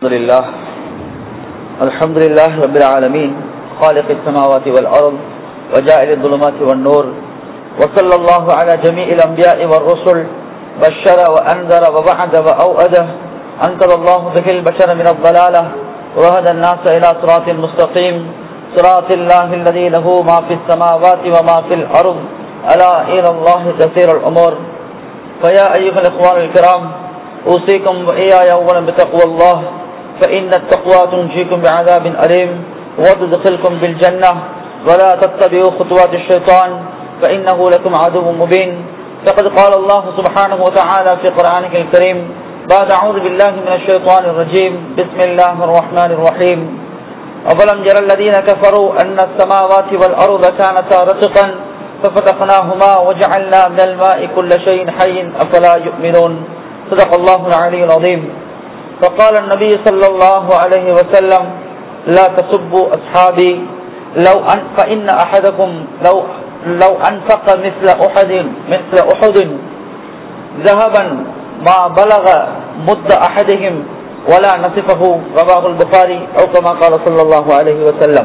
الحمد لله رب العالمين خالق السماوات والأرض وجاعل الظلمات والنور وصلى الله على جميع الأنبياء والرسل بشر وأنذر ووعد وأوعد أنقذ الله به البشر من الضلالة وهدى الناس إلى صراط مستقيم صراط الله الذي له ما في السماوات وما في الأرض ألا إلى الله تسير الأمور. فيا أيها الإخوان الكرام أوصيكم وإياي أولا بتقوى الله فإن التقوى تنجيكم بعذاب أليم وتدخلكم بالجنة ولا تتبعوا خطوات الشيطان فإنه لكم عدو مبين. فقد قال الله سبحانه وتعالى في قرآنه الكريم بعد أعوذ بالله من الشيطان الرجيم بسم الله الرحمن الرحيم أولم ير الذين كفروا أن السماوات والأرض كانتا رتقا ففتقناهما وجعلنا من الماء كل شيء حي أفلا يؤمنون. صدق الله العلي العظيم. فقال النبي صلى الله عليه وسلم لا تسبوا أصحابي فإن أحدكم لو أنفق مثل أحد ذهبا ما بلغ مد أحدهم ولا نصفه. رواه البخاري أو كما قال صلى الله عليه وسلم.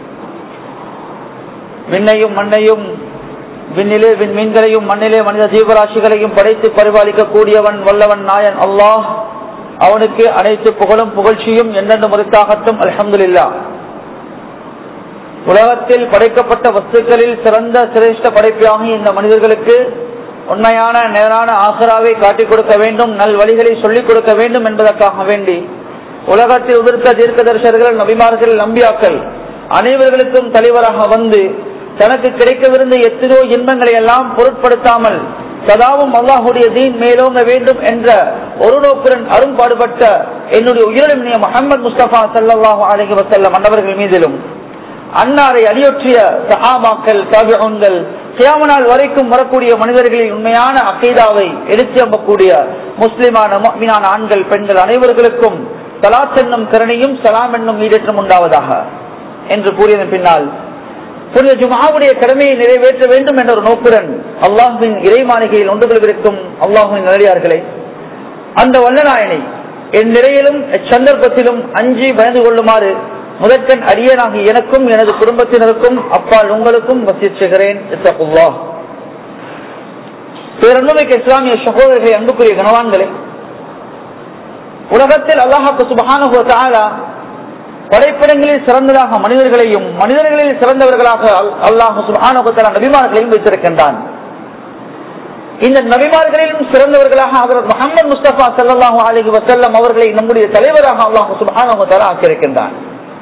விண்ணையும் மண்ணையும் விண்ணிலே விண்மீன்களையும் மண்ணிலே மனித ஜீவராசிகளையும் படைத்து பரிபாலிக்க கூடியவன் வல்லவன் நாயன் அல்லாஹ். அவனுக்கு அனைத்து புகழும் புகழ்ச்சியும் என்னென்று முறைத்தாகட்டும். அல்ஹம்துலில்லாஹ். உலகத்தில் படைக்கப்பட்ட வஸ்துக்களில் சிறந்த சிரேஷ்ட படைப்பாக இந்த மனிதர்களுக்கு உண்மையான நேரான ஆசராவை காட்டிக் கொடுக்க வேண்டும், நல் வழிகளை சொல்லிக் கொடுக்க வேண்டும் என்பதற்காக வேண்டி உலகத்தில் உதிர்த்த தீர்க்கதரிசர்கள் நபிமார்கள் நம்பியாக்கள் அனைவர்களுக்கும் தலைவராக வந்து தனக்கு கிடைக்கவிருந்த எத்தனையோ இன்பங்களை எல்லாம் பொருட்படுத்தாமல் சதாவும் அல்லாஹுடைய தீன் மேலோங்க வேண்டும் என்ற ஒரு நோக்குடன் அரும்பாடுபட்ட என்னுடைய உயிரிழமிய முஹம்மது முஸ்தபா ஸல்லல்லாஹு அலைஹி வஸல்லம் அன்னவர்கள் மீதிலும் அன்னாரை அடியொற்றிய சஹாபாக்கள் தாபிஊன்கள் கியாமத் நாள் வரைக்கும் வரக்கூடிய மனிதர்களின் உண்மையான அகீதாவை எடுத்துயம்பக்கூடிய முஸ்லிமான முஃமினான ஆண்கள் பெண்கள் அனைவர்களுக்கும் ஸலாத் என்னும் கருணையும் சலாம் என்னும் ஈடேற்றம் உண்டாவதாக என்று கூறியதன் பின்னால் புனித ஜும்ஆவுடைய கடமையை நிறைவேற்ற வேண்டும் என்ற ஒரு நோக்குடன் அல்லாஹ்வின் இறைமாளிகையில் ஒன்று கொள்வதற்கும் அல்லாஹ்வின் நல்லடியார்களே, அந்த வல்லநாயனை என் நிலையிலும் சந்தர்ப்பத்திலும் அஞ்சி பயந்து கொள்ளுமாறு முதற்கண் அடியனாகி எனக்கும் எனது குடும்பத்தினருக்கும் அப்பால் உங்களுக்கும் வசியத் செய்கிறேன். இத்தகுல்லாஹ். பேரன்புமிக்க இஸ்லாமிய சகோதரர்களை, அன்புக்குரிய கனவான்களே, உலகத்தில் அல்லாஹ் சுப்ஹானஹு வ தஆலா படைப்பிடங்களில் சிறந்ததாக மனிதர்களையும் மனிதர்களில் சிறந்தவர்களாக அல்லாஹ் சுப்ஹானஹு வ தஆலா நபிமார்களையும் வைத்திருக்கின்றான். இந்த நபிமார்களிலும் சிறந்தவர்களாக ஹஜ்ரத் முஹம்மது முஸ்தபா ஸல்லல்லாஹு அலைஹி வஸல்லம் அவர்களை நம்முடைய தலைவராக அல்லாஹ் சுப்ஹானஹு வ தஆலா ஆக்கியிருக்கின்றான்.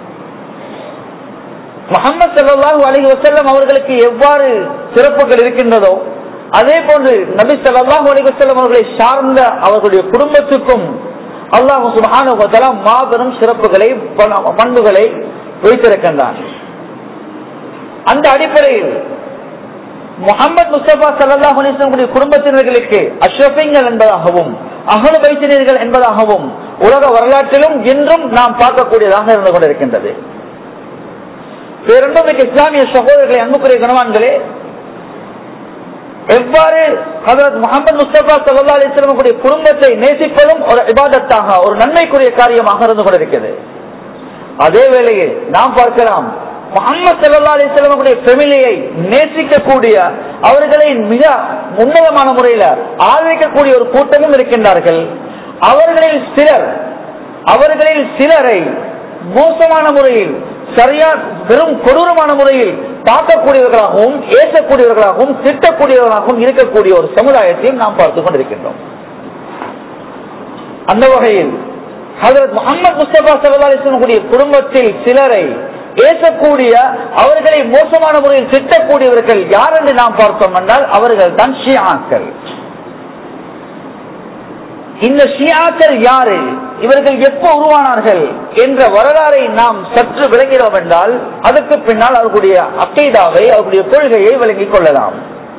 முஹம்மது ஸல்லல்லாஹு அலைஹி வஸல்லம் அவர்களுக்கு எவ்வாறு சிறப்புகள் இருக்கின்றதோ அதே போன்று நபி ஸல்லல்லாஹு அலைஹி வஸல்லம் அவர்களை சார்ந்த அவர்களுடைய குடும்பத்துக்கும் அல்லாஹ் சுப்ஹானஹு வ தஆலா மாபெரும் சிறப்புகளை பண்புகளை வைத்திருக்கின்றான். அந்த அடிப்படையில் முஹம்மது முஸ்தபா ஸல்லல்லாஹு அலைஹி வஸல்லம் குடும்பத்தினர்களுக்கு அஷ்ரஃபீங்கள் என்பதாகவும் அஹ்லு பைத்தினர்கள் என்பதாகவும் உலக வரலாற்றிலும் இன்றும் நாம் பார்க்கக்கூடியதாக இருந்து கொண்டிருக்கின்றது. பேரன்புமிக்க இஸ்லாமிய சகோதரர்களை, அன்புக்குரிய கனவான்களே, எவ்வாறு ஹஜ்ரத் முஹம்மது முஸ்தபா ஸல்லல்லாஹு அலைஹி வஸல்லம் குடும்பத்தை நேசிப்பதும் ஒரு இபாதத்தாக ஒரு நன்மைக்குரிய காரியமாக இருந்து கொண்டிருக்கிறது. அதே வேளையில் நாம் பார்க்கலாம் முஹம்மது ஸல்லல்லாஹு அலைஹி வஸல்லம் ஃபேமிலியை நேசிக்கக்கூடிய அவர்களை மிக உன்னதமான முறையில் ஆதரிக்கக்கூடிய ஒரு கூட்டமும் இருக்கின்றார்கள். அவர்களில் சிலரை மோசமான முறையில் சரியா பெரும் கொடூரமான முறையில் தாக்கக்கூடியவர்களாகவும் ஏற்றக்கூடியவர்களாகவும் திட்டக்கூடியவர்களாகவும் இருக்கக்கூடிய ஒரு சமுதாயத்தையும் நாம் பார்த்துக் கொண்டிருக்கின்றோம். அந்த வகையில் ஹஜ்ரத் முஹம்மது முஸ்தபா ஸல்லல்லாஹு அலைஹி வஸல்லம் குடும்பத்தில் சிலரை ஏற்றக்கூடிய அவர்களை மோசமான முறையில் திட்டக்கூடியவர்கள் யார் என்று நாம் பார்த்தோம் என்றால் அவர்கள் தான் ஷியாக்கள். இந்த ஷியாக்கள் யாரு, இவர்கள் எப்போ உருவானார்கள் என்ற வரலாறை நாம் சற்று விளங்கினோம் என்றால் அதற்கு பின்னால் அவர்களுடைய அகீதாவை அவர்களுடைய கொள்கையை விளங்கிக் கொள்ளலாம்.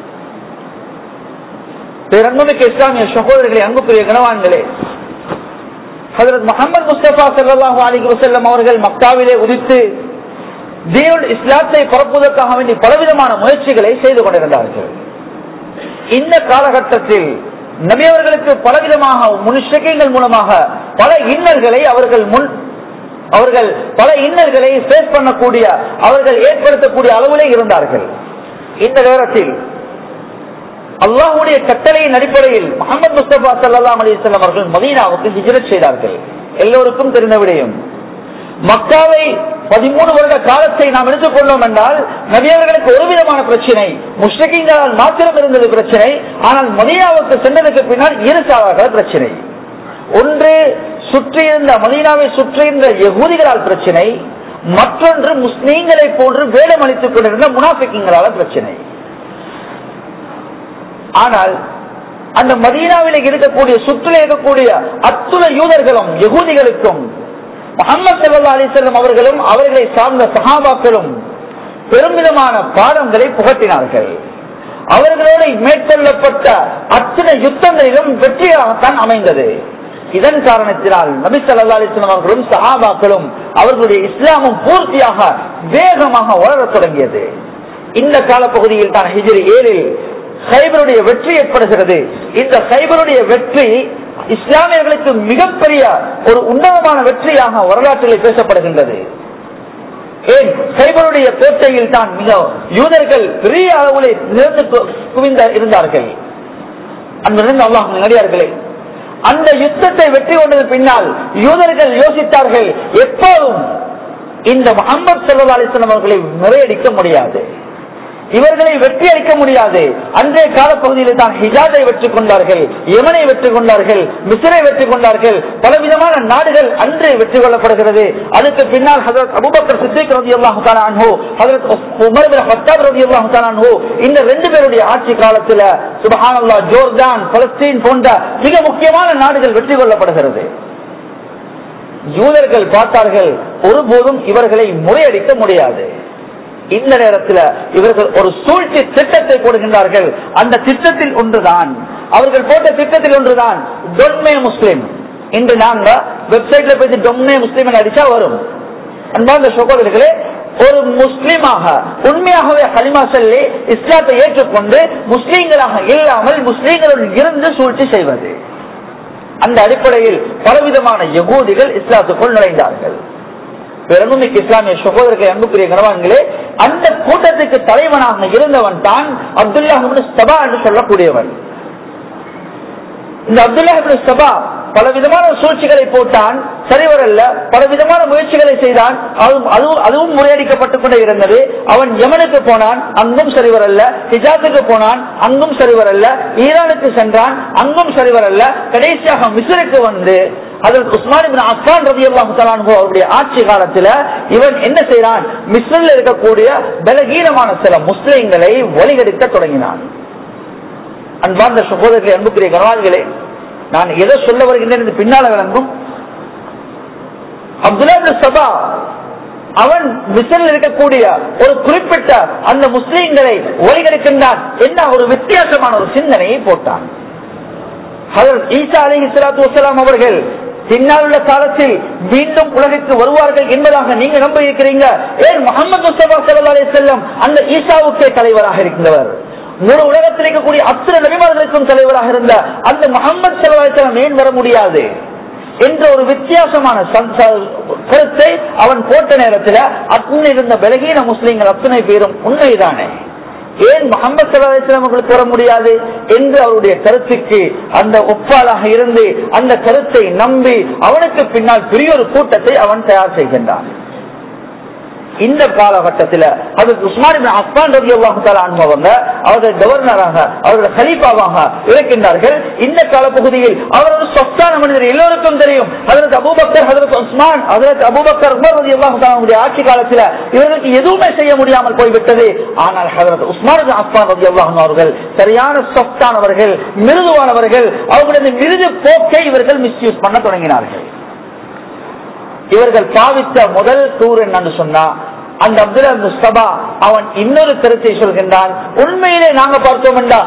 பேரன்புமிக்க இஸ்லாமிய சகோதரர்களே, அன்புக்குரிய கனவான்களே, ஹஜ்ரத் முஹம்மது முஸ்தபா ஸல்லல்லாஹு அலைஹி வஸல்லம் அவர்கள் மக்காவிலே உதித்து தீனுல் இஸ்லாத்தை பரப்புவதற்காக வேண்டி பலவிதமான முயற்சிகளை செய்து கொண்டிருந்தார்கள். இந்த காலகட்டத்தில் நபி அவர்களுக்கு பலவிதமாக முன்ஷிகீன்கள் மூலமாக பல இன்னல்களை அவர்கள் பல இன்னல்களை ஃபேஸ் பண்ணக்கூடிய, அவர்கள் ஏற்படுத்தக்கூடிய அளவிலே இருந்தார்கள். இந்த நேரத்தில் அல்லாஹ்வுடைய கட்டளையின் அடிப்படையில் முஹம்மது முஸ்தபா ஸல்லல்லாஹு அலைஹி வஸல்லம் அவர்கள் மதீனாவுக்கு ஹிஜ்ரத் செய்தார்கள். எல்லோருக்கும் தெரிந்த விடயம். மக்காவை 13 வருட காலத்தை நாம் எடுத்துக்கொண்டோம் என்றால் நபி அவர்களுக்கு ஒரு விதமான பிரச்சனை, முஷ்ரிக்கீன்களால் மாத்திரம் இருந்தது பிரச்சனை. ஆனால் மதீனாவுக்கு சென்றதுக்கு பின்னால் இரு சாராக பிரச்சனை. ஒன்று சுற்றியிருந்த மதீனாவை சுற்றியிருந்த யகூதிகளால் பிரச்சனை, மற்றொன்று முஸ்லீம்களை போன்று வேடம் அளித்துக் கொண்டிருந்த முனாஃபிக்கீன்களால பிரச்சனை. ஆனால் அந்த மதீனாவிலே இருக்கக்கூடிய சுற்றிலே இருக்கக்கூடிய அத்துணை யூதர்களும் யகூதிகளுக்கும் முஹம்மது ஸல்லல்லாஹு அலைஹி வஸல்லம் அவர்களும் அவர்களை சார்ந்த சஹாபாக்களும் பெருமிதமான பாடங்களை புகட்டினார்கள். அவர்களோடு மேற்கொள்ளப்பட்ட அத்தனை யுத்தங்களிலும் வெற்றியாகத்தான் அமைந்தது. இதன் காரணத்தினால் நபி ஸல்லல்லாஹு அலைஹி வஸல்லம் அவர்களும் சஹாபாக்களும் அவர்களுடைய இஸ்லாமும் பூர்த்தியாக வேகமாக வளரத் தொடங்கியது. இந்த காலப்பகுதியில் தான் ஹிஜ்ரி 7 கைபருடைய வெற்றி ஏற்படுகிறது. இந்த கைபருடைய வெற்றி இஸ்லாமியர்களுக்கு மிகப்பெரிய ஒரு உன்னதமான வெற்றியாக வரலாற்றில் பேசப்படுகின்றது. ஏன் கைபருடைய கோட்டையில் தான் மிக யூதர்கள் பெரிய அளவில் நிறுத்து குவிந்த இருந்தார்கள். அங்கிருந்து அல்லாஹ் நடிகார்களே, அந்த யுத்தத்தை வெற்றி கொண்டது பின்னால் யூதர்கள் யோசித்தார்கள், எப்போதும் இந்த முஹம்மது ஸல்லல்லாஹு அலைஹி வஸல்லம் அவர்களை முறையடிக்க முடியாது, இவர்களை வெற்றி அளிக்க முடியாது. அன்றைய காலப்பகுதியில் தான் ஹிஜாஸை வெற்றி கொண்டார்கள், யமனை வெற்றி கொண்டார்கள், மிஸ்ரை வெற்றி கொண்டார்கள். பலவிதமான நாடுகள் அன்று வெற்றி கொள்ளப்படுகிறது. அதுக்கு பின்னால் ஹஜ்ரத் அபூபக்கர் சித்திக் ரலியல்லாஹு தஆலா அன்ஹு, ஹஜ்ரத் உமர் இப்னு கத்தாப் ரலியல்லாஹு தஆலா அன்ஹு, இந்த ரெண்டு பேருடைய ஆட்சி காலத்தில் சுப்ஹானல்லாஹ் ஜோர்டான், பலஸ்தீன் போன்ற மிக முக்கியமான நாடுகள் வெற்றி கொள்ளப்படுகிறது. யூதர்கள் பார்த்தார்கள், ஒருபோதும் இவர்களை முறையடிக்க முடியாது. இந்த நேரத்தில் இவர்கள் ஒரு சூழ்ச்சி திட்டத்தை போடுகின்றார்கள். அந்த திட்டத்தில் ஒன்றுதான், அவர்கள் போட்ட திட்டத்தில் ஒன்றுதான் டொன்மே முஸ்லிம். இன்று நாங்க வெப்சைட்ல போய் டொன்மே முஸ்லிம் அடிச்சா வரும். அன்பார்ந்த சகோதரர்களே, ஒரு முஸ்லிமாக உண்மையாகவே கலிமா சொல்லி இஸ்லாத்தை ஏற்றுக்கொண்டு முஸ்லீம்களாக இல்லாமல் முஸ்லீம்களுடன் இருந்து சூழ்ச்சி செய்வது. அந்த அடிப்படையில் பலவிதமான யகூதிகள் இஸ்லாத்துக்குள் நுழைந்தார்கள். பெருமிக்க இஸ்லாமிய சகோதரர்கள், அன்புக்குரிய கணவான்களே, அந்த கூட்டத்துக்கு தலைவனாக இருந்தவன் தான் அப்துல்லாஹ் இப்னு சபா என்று சொல்லக்கூடியவன். இந்த அப்துல்லாஹ் இப்னு சபா பலவிதமான சூழ்ச்சிகளை போட்டான், சரிவரல்ல. பலவிதமான முயற்சிகளை செய்தான், அதுவும் முறையடிக்கப்பட்டுக் கொண்டே இருந்தது. அவன் யமனுக்கு போனான், அங்கும் சரிவரல்ல. ஹிஜாஸுக்கு போனான், அங்கும் சரிவரல்ல. ஈரானுக்கு சென்றான், அங்கும் சரிவரல்ல. கடைசியாக மிஸ்ருக்கு வந்து ஹஜ்ரத் உஸ்மான் இப்னு அஃபான் ரலியல்லாஹு தஆலா அன்ஹு அவருடைய ஆட்சி காலத்தில் இவன் என்ன செய்தான், மிஸ்ரில் இருக்கக்கூடிய பலகீனமான சில முஸ்லிம்களை வழிகெடுக்க தொடங்கினான். அன்பார்ந்த சகோதரர்களே, அன்புக்குரிய கணவான்களே, நான் எதை சொல்ல வருகின்றேன் பின்னால விளங்கும். அப்துல்லாஹ் இப்னு சபா அவன் மிஸ்ரில் இருக்கக்கூடிய ஒரு குறிப்பிட்ட அந்த முஸ்லிம்களை வழிகெடுக்கின்றான். என்ன ஒரு வித்தியாசமான ஒரு சிந்தனையை போட்டான். ஹஜ்ரத் ஈசா அலைஹிஸ்ஸலாத்து வஸ்ஸலாம் அவர்கள் பின்னால் உள்ள காலத்தில் மீண்டும் உலகிற்கு வருவார்கள் என்பதாக நீங்க நம்ப இருக்கிறீங்க. ஏன் முஹம்மது முஸ்தபா ஸல்லல்லாஹு அலைஹி வஸல்லம் அந்த ஈசாவுக்கே தலைவராக இருக்கின்றவர், முழு உலகத்தில் இருக்கக்கூடிய அத்தனை நபிமார்களுக்கும் தலைவராக இருந்த அந்த முஹம்மது ஸல்லல்லாஹு அலைஹி வஸல்லம் ஏன் வர முடியாது என்ற ஒரு வித்தியாசமான கருத்தை அவன் போட்ட நேரத்தில் அத்தனை இருந்த பலகீன முஸ்லிம்கள் அத்தனை பேரும் உண்மைதானே, ஏன் முஹம்மது ஸல்லல்லாஹு அலைஹி வஸல்லம் அவர்களுக்கு வர முடியாது என்று அவருடைய கருத்துக்கு அந்த ஒப்பாளாக இருந்து அந்த கருத்தை நம்பி அவனுக்கு பின்னால் பெரிய ஒரு கூட்டத்தை அவன் தயார் செய்கின்றான். இந்த காலகட்டத்தில் ஹஜ்ரத் உஸ்மான் இப்னு அஃபான் ரலியல்லாஹு தஆலா அன்ஹு அவர்கள் கவர்னராக, அவர்கள் கலீஃபாவாக இருக்கின்றார்கள். இந்த காலப்பகுதியில் அவர் ஒரு சொத்தான மனிதர், எல்லோருக்கும் தெரியும். ஹஜ்ரத் அபூபக்கர், ஹஜ்ரத் உஸ்மான், ஹஜ்ரத் அபூபக்கர், உமர் ரலியல்லாஹு தஆலா அவருடைய ஆட்சி காலத்தில் இவர்களுக்கு எதுவுமே செய்ய முடியாமல் போய்விட்டது. ஆனால் ஹஜ்ரத் உஸ்மான் இப்னு அஃபான் ரலியல்லாஹு அன்ஹு அவர்கள் சரியான சொத்தானவர்கள், மிருதுவானவர்கள். அவர்களுடைய மிருது போக்கை இவர்கள் மிஸ்யூஸ் பண்ண தொடங்கினார்கள். இவர்கள் பாவித்த முதல் கூறு என்னன்னு சொன்னா, அந்த அப்துல்லாஹ் இப்னு சபா அவன் இன்னொரு கருத்தை சொல்கின்றான். உண்மையிலே நாங்க பார்த்தோம் என்றால்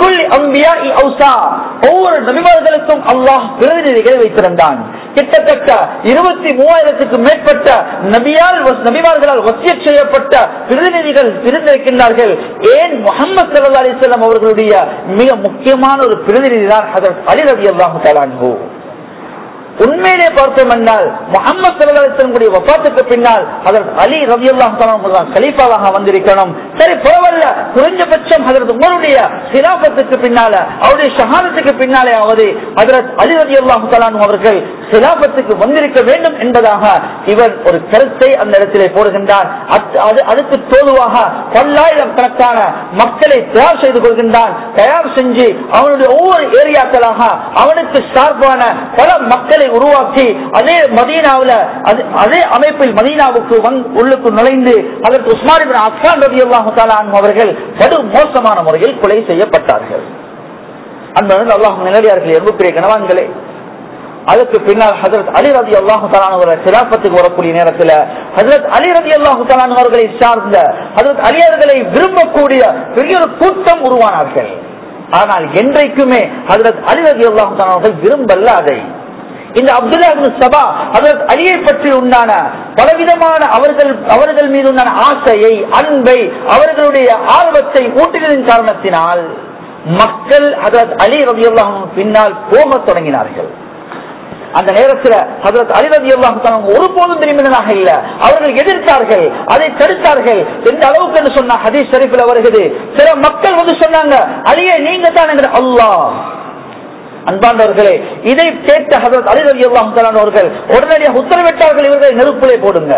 ஒவ்வொரு நபிமார்களுக்கும் அல்லாஹ் பிரதிநிதிகளை வைத்திருந்தான். கிட்டத்தட்ட 23,000க்கு மேற்பட்ட நபிமார்களால் வசியத் செய்யப்பட்ட பிரதிநிதிகள் இருந்திருக்கின்றார்கள். ஏன் முஹம்மது ஸல்லல்லாஹு அலைஹி வஸல்லம் அவர்களுடைய மிக முக்கியமான ஒரு பிரதிநிதி தான் ஹஜ்ரத் அலி ரலியல்லாஹு தஆலா அன்ஹு. உண்மையிலே பார்த்தோம் என்றால் முஹம்மது ஸல்லல்லாஹு அலைஹி வஸல்லம் வஃபாத்துக்கு பின்னால் ஹஜ்ரத் அலி ரலியல்லாஹு தஆலா அவர்கள் கலீஃபாவாக வந்திருக்கணும். சரி பரவாயில்ல, குறைஞ்சபட்சம் ஹஜ்ரத் உமருடைய খিলাফத்துக்கு பின்னால அவருடைய ஷஹாதத்துக்கு பின்னாலேயாவது ஹஜ்ரத் அலி ரலியல்லாஹு தஆலா அவர்கள் খিলাফத்துக்கு வந்திருக்க வேண்டும் என்பதாக இவர் ஒரு கருத்தை அந்த இடத்திலே போடுகின்றார். அதுக்கு தோதுவாக பல்லாயிரக்கணக்கான மக்களை தயார் செய்து கொள்கின்றான். தயார் செஞ்சு அவனுடைய ஒவ்வொரு ஏரியாக்களாக அவனுக்கு சார்பான பல மக்களை உருவாக்கி அதே மதீனாவில் அதே அமைப்பில் மதீனாவுக்கு உள்ளுக்கு நுழைந்து அதற்கு உஸ்மான் இப்னு அஃபான் ரலியல்லாஹு தஆலா அன்ஹு அவர்கள் படு மோசமான முறையில் கொலை செய்யப்பட்டார்கள். அந்த அல்லாஹ் நிலையார்கள் எவ்வளவு கனவான்களே. அதுக்கு பின்னால் ஹஜ்ரத் அலி ரலியல்லாஹு தஆலா அவர்கள் খিলাফத்துக்கு வரக்கூடிய நேரத்தில் ஹஜ்ரத் அலி ரலியல்லாஹு தஆலா அவர்களை சார்ந்த ஹஜ்ரத் அலி அவர்களை விரும்பக்கூடிய பெரிய ஒரு கூட்டம் உருவானார்கள். ஆனால் என்றைக்குமே ஹஜ்ரத் அலி ரலியல்லாஹு தஆலா அவர்கள் விரும்பல அதை. இந்த அப்துல்லா இப்னு சபா ஹஜ்ரத் அலியை பற்றி உண்டான பலவிதமான அவர்கள் மீது உண்டான ஆசையை, அன்பை, அவர்களுடைய ஆர்வத்தை ஊட்டியதன் காரணத்தினால் மக்கள் ஹஜ்ரத் அலி ரலியல்லாஹு அன்ஹு பின்னால் போகத் தொடங்கினார்கள். அந்த நேரத்தில் ஹஜ்ரத் அலி ரலியல்லாஹு தஆலா ஒருபோதும் திரும்பினதாக இல்ல, அவர்கள் எதிர்த்தார்கள், அதை தடுத்தார்கள். எந்த அளவுக்கு என்று சொன்னா ஹதீஸ் ஷரீஃபில் வருகிறது, சில மக்கள் வந்து சொன்னாங்க, அலியே நீங்க தான் என்கிற அல்லாஹ். அன்பானவர்களே, இதை கேட்ட ஹஜ்ரத் அலி ரலியல்லாஹு தஆலா அவர்கள் உடனடியாக உத்தரவிட்டார்கள், இவர்களை நெருப்பிலே போடுங்க.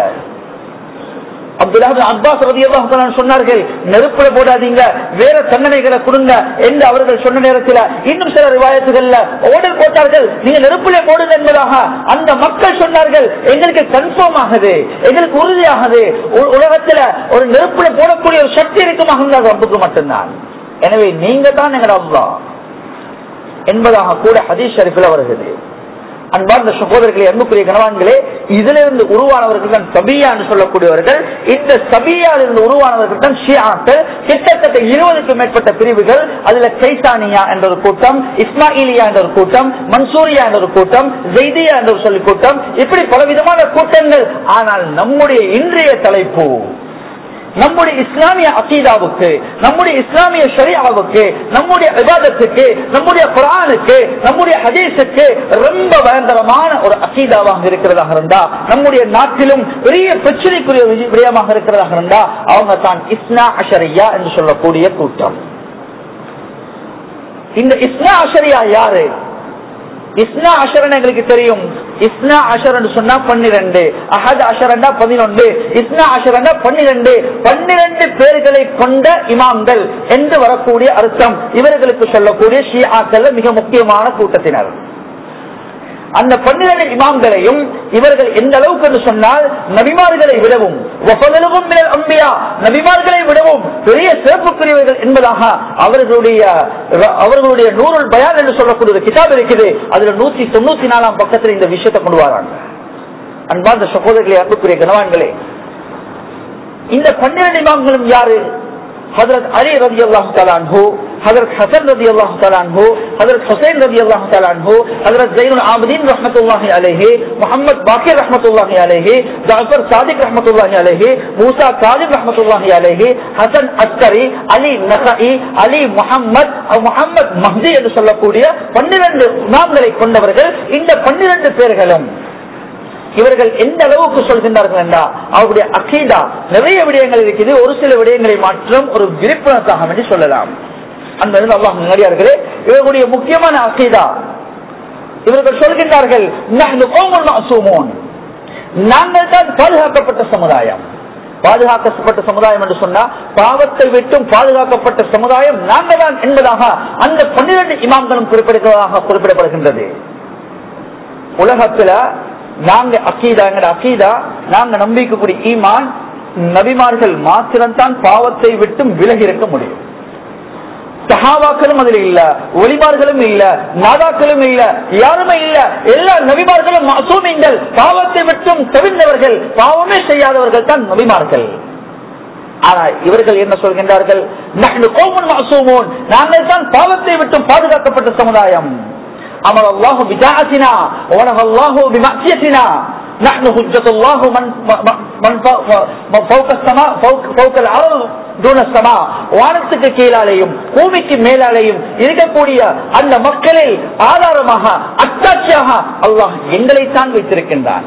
அப்துல்லா இப்னு அப்பாஸ் ரலியல்லாஹு தஆலா சொன்னார்கள், நெருப்புல போடாதீங்க, வேற தண்டனைகளை கொடுங்க என்று அவர்கள் சொன்ன நேரத்தில் இன்னும் சில ரிவாயத்துகள்ல ஓடல் போட்டார்கள், நீங்க நெருப்புல போடுங்க என்பதாக. அந்த மக்கள் சொன்னார்கள், எங்களுக்கு கன்ஃபார்ம் ஆகுது, எங்களுக்கு உறுதியாகுது, உலகத்துல ஒரு நெருப்புல போடக்கூடிய ஒரு சக்தி இருக்குமாக ரப்புக்கு மட்டும்தான், எனவே நீங்க தான் எங்கட அல்லாஹ் என்பதாக கூட ஹதீஸ் ஷரீஃபில் வருகிறது. அன்பார்ந்த சகோதரர்களே, அன்புக்குரிய கணவான்களே, இதிலிருந்து உருவானவர்கள் தான் சபியா என்று சொல்லக்கூடியவர்கள். இந்த சபியாவிலிருந்து உருவானவர்கள் தான் ஷியாக்கள். கிட்டத்தட்ட 20க்கும் மேற்பட்ட பிரிவுகள். அதுல கைசானியா என்ற ஒரு கூட்டம், இஸ்மாயிலியா என்ற ஒரு கூட்டம், மன்சூரியா என்ற ஒரு கூட்டம், ஜெய்தியா என்ற ஒரு சொல்லி கூட்டம், இப்படி பலவிதமான கூட்டங்கள். ஆனால் நம்முடைய இன்றைய தலைப்பு நம்முடைய இஸ்லாமிய அகீதாவுக்கு, நம்முடைய இஸ்லாமிய ஷரியாவுக்கு, நம்முடைய இபாதத்துக்கு, நம்முடைய குர்ஆனுக்கு, நம்முடைய ஹதீஸுக்கு ரொம்ப பயங்கரமான ஒரு அகீதாவாக இருக்கிறதாக இருந்தா, நம்முடைய நாட்டிலும் பெரிய பிரச்சனைக்குரிய விடயமாக இருக்கிறதாக இருந்தா, அவங்க தான் இஸ்னா அஷரியா என்று சொல்லக்கூடிய கூட்டம். இந்த இஸ்னா அஷரியா யாரு? இஸ்னா அஷரன் எங்களுக்கு தெரியும். இஸ்னா அஷரன் சொன்னா 12, அஹத் அஷரண்டா 11, இஸ்னா அஷரண்டா 12. 12 பேர்களை கொண்ட இமாம்கள் என்று வரக்கூடிய அர்த்தம். இவர்களுக்கு சொல்லக்கூடிய ஷியாக்கள் மிக முக்கியமான கூட்டத்தினர். அந்த 12 இமாம்களையும் இவர்கள் எந்த அளவுக்கு என்று சொன்னால், நபிமார்களை விடவும் நபிமார்களை விடவும் பெரிய சிறப்புக்குரியவர்கள் என்பதாக அவர்களுடைய நூருல் பயான் என்று சொல்லக்கூடிய கிதாப் இருக்குது. அதுல 194ஆம் பக்கத்தில் இந்த விஷயத்தை கொண்டு வராங்க. அன்பார்ந்த சகோதரர்களே, அன்புக்குரிய கணவான்களே, இந்த 12 இமாம்களும் யாரு? ஹஜ்ரத் அலி ரலியல்லாஹு தஆலா அன்ஹு, ஹஜ்ரத் ஹசன் ரலியல்லாஹு தஆலா அன்ஹு, ஹஜ்ரத் ஹுசைன் ரலியல்லாஹு தஆலா அன்ஹு, ஹஜ்ரத் ஸைனுல் ஆபிதீன் ரஹ்மத்துல்லாஹி அலைஹி, முஹம்மத் பாக்கிர் ரஹ்மத்துல்லாஹி அலைஹி, ஜாஃபர் சாதிக் ரஹ்மத்துல்லாஹி அலைஹி, மூசா காலிப் ரஹ்மத்துல்லாஹி அலைஹி, ஹசன் அஸ்கரி, அலி நஸஈ, அலி முஹம்மத் மஹ்தி என்று சொல்லக்கூடிய 12 இமாம்களை கொண்டவர்கள். இந்த 12 பேர்களும் இவர்கள் எந்த அளவுக்கு சொல்கின்றார்கள் என்றால், அவருடைய அகீதா நிறைய விடயங்கள் இருக்குது. ஒரு சில விடயங்களை மாற்றம் ஒரு விழிப்புணர்வாக வேண்டி சொல்லலாம். அந்த அல்லாஹ் நல்லடியார்களே, இவர்களுடைய முக்கியமான அகீதா, இவர்கள் சொல்கின்றார்கள், நஹ்னு கௌமுன் மஅசூமூன், நாங்கள் தான் பாதுகாக்கப்பட்ட சமுதாயம். பாதுகாக்கப்பட்ட சமுதாயம் என்று சொன்னா, பாவத்தை விட்டும் பாதுகாக்கப்பட்ட சமுதாயம் நாங்கள் தான் என்பதாக அந்த 12 இமாம்களும் குறிப்பிடப்படுகின்றது. உலகத்துல நாங்க அகீதா நாங்க நம்பிக்கக்கூடிய ஈமான், நபிமார்கள் மாத்திரம்தான் பாவத்தை விட்டும் விலகி இருக்க முடியும். சஹாபாக்களும் அதில் இல்ல, ஒலிமார்களும் இல்ல, நாதாக்களும் இல்ல, யாருமே இல்ல. எல்லா நபிமார்களும் மஅசூமீன்கள், பாவத்தை விட்டும் தவிர்ந்தவர்கள், பாவமே செய்யாதவர்கள் தான் நபிமார்கள். ஆனால் இவர்கள் என்ன சொல்கின்றார்கள்? நஹ்னு கௌமுன் மஅசூமூன், நாங்கள் தான் பாவத்தை விட்டும் பாதுகாக்கப்பட்ட சமுதாயம். அமர் அல்லாஹு பிதாஅத்தினா வ நஹல்லாஹு பிமஅசியத்தினா, நஹ்னு ஹுஜ்ஜத்துல்லாஹு மன் ஃபௌக ஸமா ஃபௌகல் அர்த் தூன ஸமா. வானத்துக்கு கீழாலேயும் பூமிக்கு மேலாலேயும் இருக்கக்கூடிய அந்த மக்களில் ஆதாரமாக அத்தாட்சியாக அல்லாஹ் எங்களைத்தான் வைத்திருக்கின்றான்.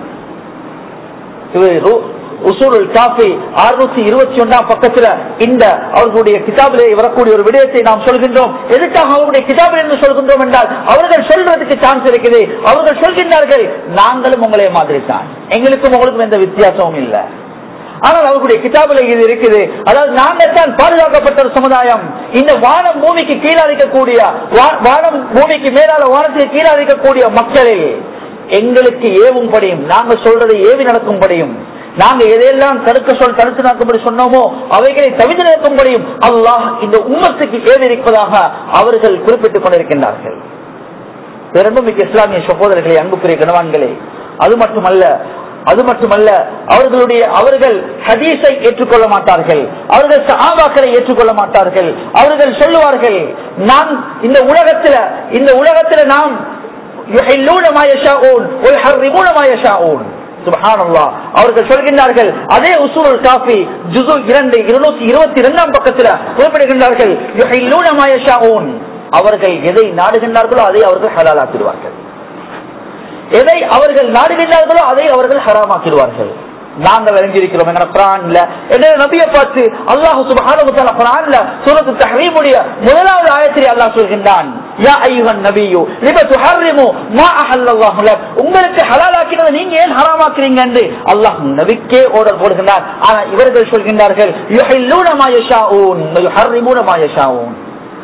உசூலுல் காஃபி 621 பக்கத்துல இந்த அவர்களுடைய கிதாபிலே வரக்கூடிய ஒரு விடயத்தை நாம் சொல்கின்றோம். எதுக்காக அவருடைய கிதாபில் என்று சொல்கின்றோம் என்றால், அவர்கள் சொல்றதுக்கு சான்ஸ் இருக்குது. அவர்கள் சொல்கின்றார்கள், நாங்களும் உங்களே மாதிரி தான், எங்களுக்கும் உங்களுக்கும் எந்த வித்தியாசமும் இல்லை. ஆனால் அவர்களுடைய கிதாபில் இது இருக்குது. அதாவது நாங்கள் தான் பாதுகாக்கப்பட்ட ஒரு சமுதாயம். இந்த வானம் பூமிக்கு கீழாதிக்கக்கூடிய, வானம் பூமிக்கு மேலான வானத்துக்கு கீழாதிக்கக்கூடிய மக்களில் எங்களுக்கு ஏவும்படியும், நாங்கள் சொல்றதை ஏவி நடக்கும்படியும், நாங்க எதையெல்லாம் தடுத்து நடக்கும்படி சொன்னோமோ அவைகளை தவிர்த்து நடக்கும்படியும் அல்லாஹ் இந்த உம்மத்துக்கு ஏவிருப்பதாக அவர்கள் குறிப்பிட்டுக் கொண்டிருக்கின்றார்கள். பெருமைமிக்க இஸ்லாமிய சகோதரர்களே, அன்புக்குரிய கணவான்களே, அது மட்டுமல்ல அவர்கள் ஹதீஸை ஏற்றுக்கொள்ள மாட்டார்கள், அவர்கள் சஹாபாக்களை ஏற்றுக்கொள்ள மாட்டார்கள். அவர்கள் சொல்லுவார்கள், நாம் இந்த உலகத்துல நாம் யுஹில்லூன மா யஷாஊன் வ யுஹர்ரிமூன மா யஷாஊன். சுப்ஹானல்லாஹ். அவர்கள் சொல்கின்றார்கள், அதே உசூலுல் காஃபி ஜுஸு 2 222 பக்கத்துல குறிப்பிடுகின்றார்கள், யுஹில்லூன மா யஷாஊன். அவர்கள் எதை நாடுகின்றார்களோ அதை அவர்கள் ஹலாலாக்கிடுவார்கள், எதை அவர்கள் நாடுகின்றார்களோ அதை அவர்கள் ஹராமாக்கிடுவார்கள். நாங்கள் அறிஞ்சிருக்கிறோம் எங்க குர்ஆன்ல நபியை பார்த்து அல்லாஹ் சுப்ஹானஹு வ தஆலா குர்ஆன்ல சூரத்து தஹ்ரீமுடைய முதலாவது ஆயத்திலே அல்லாஹ் சொல்கின்றான், யா அய்யுஹன் நபியு லிம துஹர்ரிமு மா அஹல்லல்லாஹு லக். உங்களுக்கு ஹலாலாக்கினதை நீங்க ஏன் ஹராமாக்குறீங்க என்று அல்லாஹ் நபிக்கே ஆர்டர் போடுகின்றார். ஆனா இவர்கள் சொல்கின்றார்கள், யுஹில்லூன மா யஷாஊன் வ யுஹர்ரிமூன மா யஷாஊன்.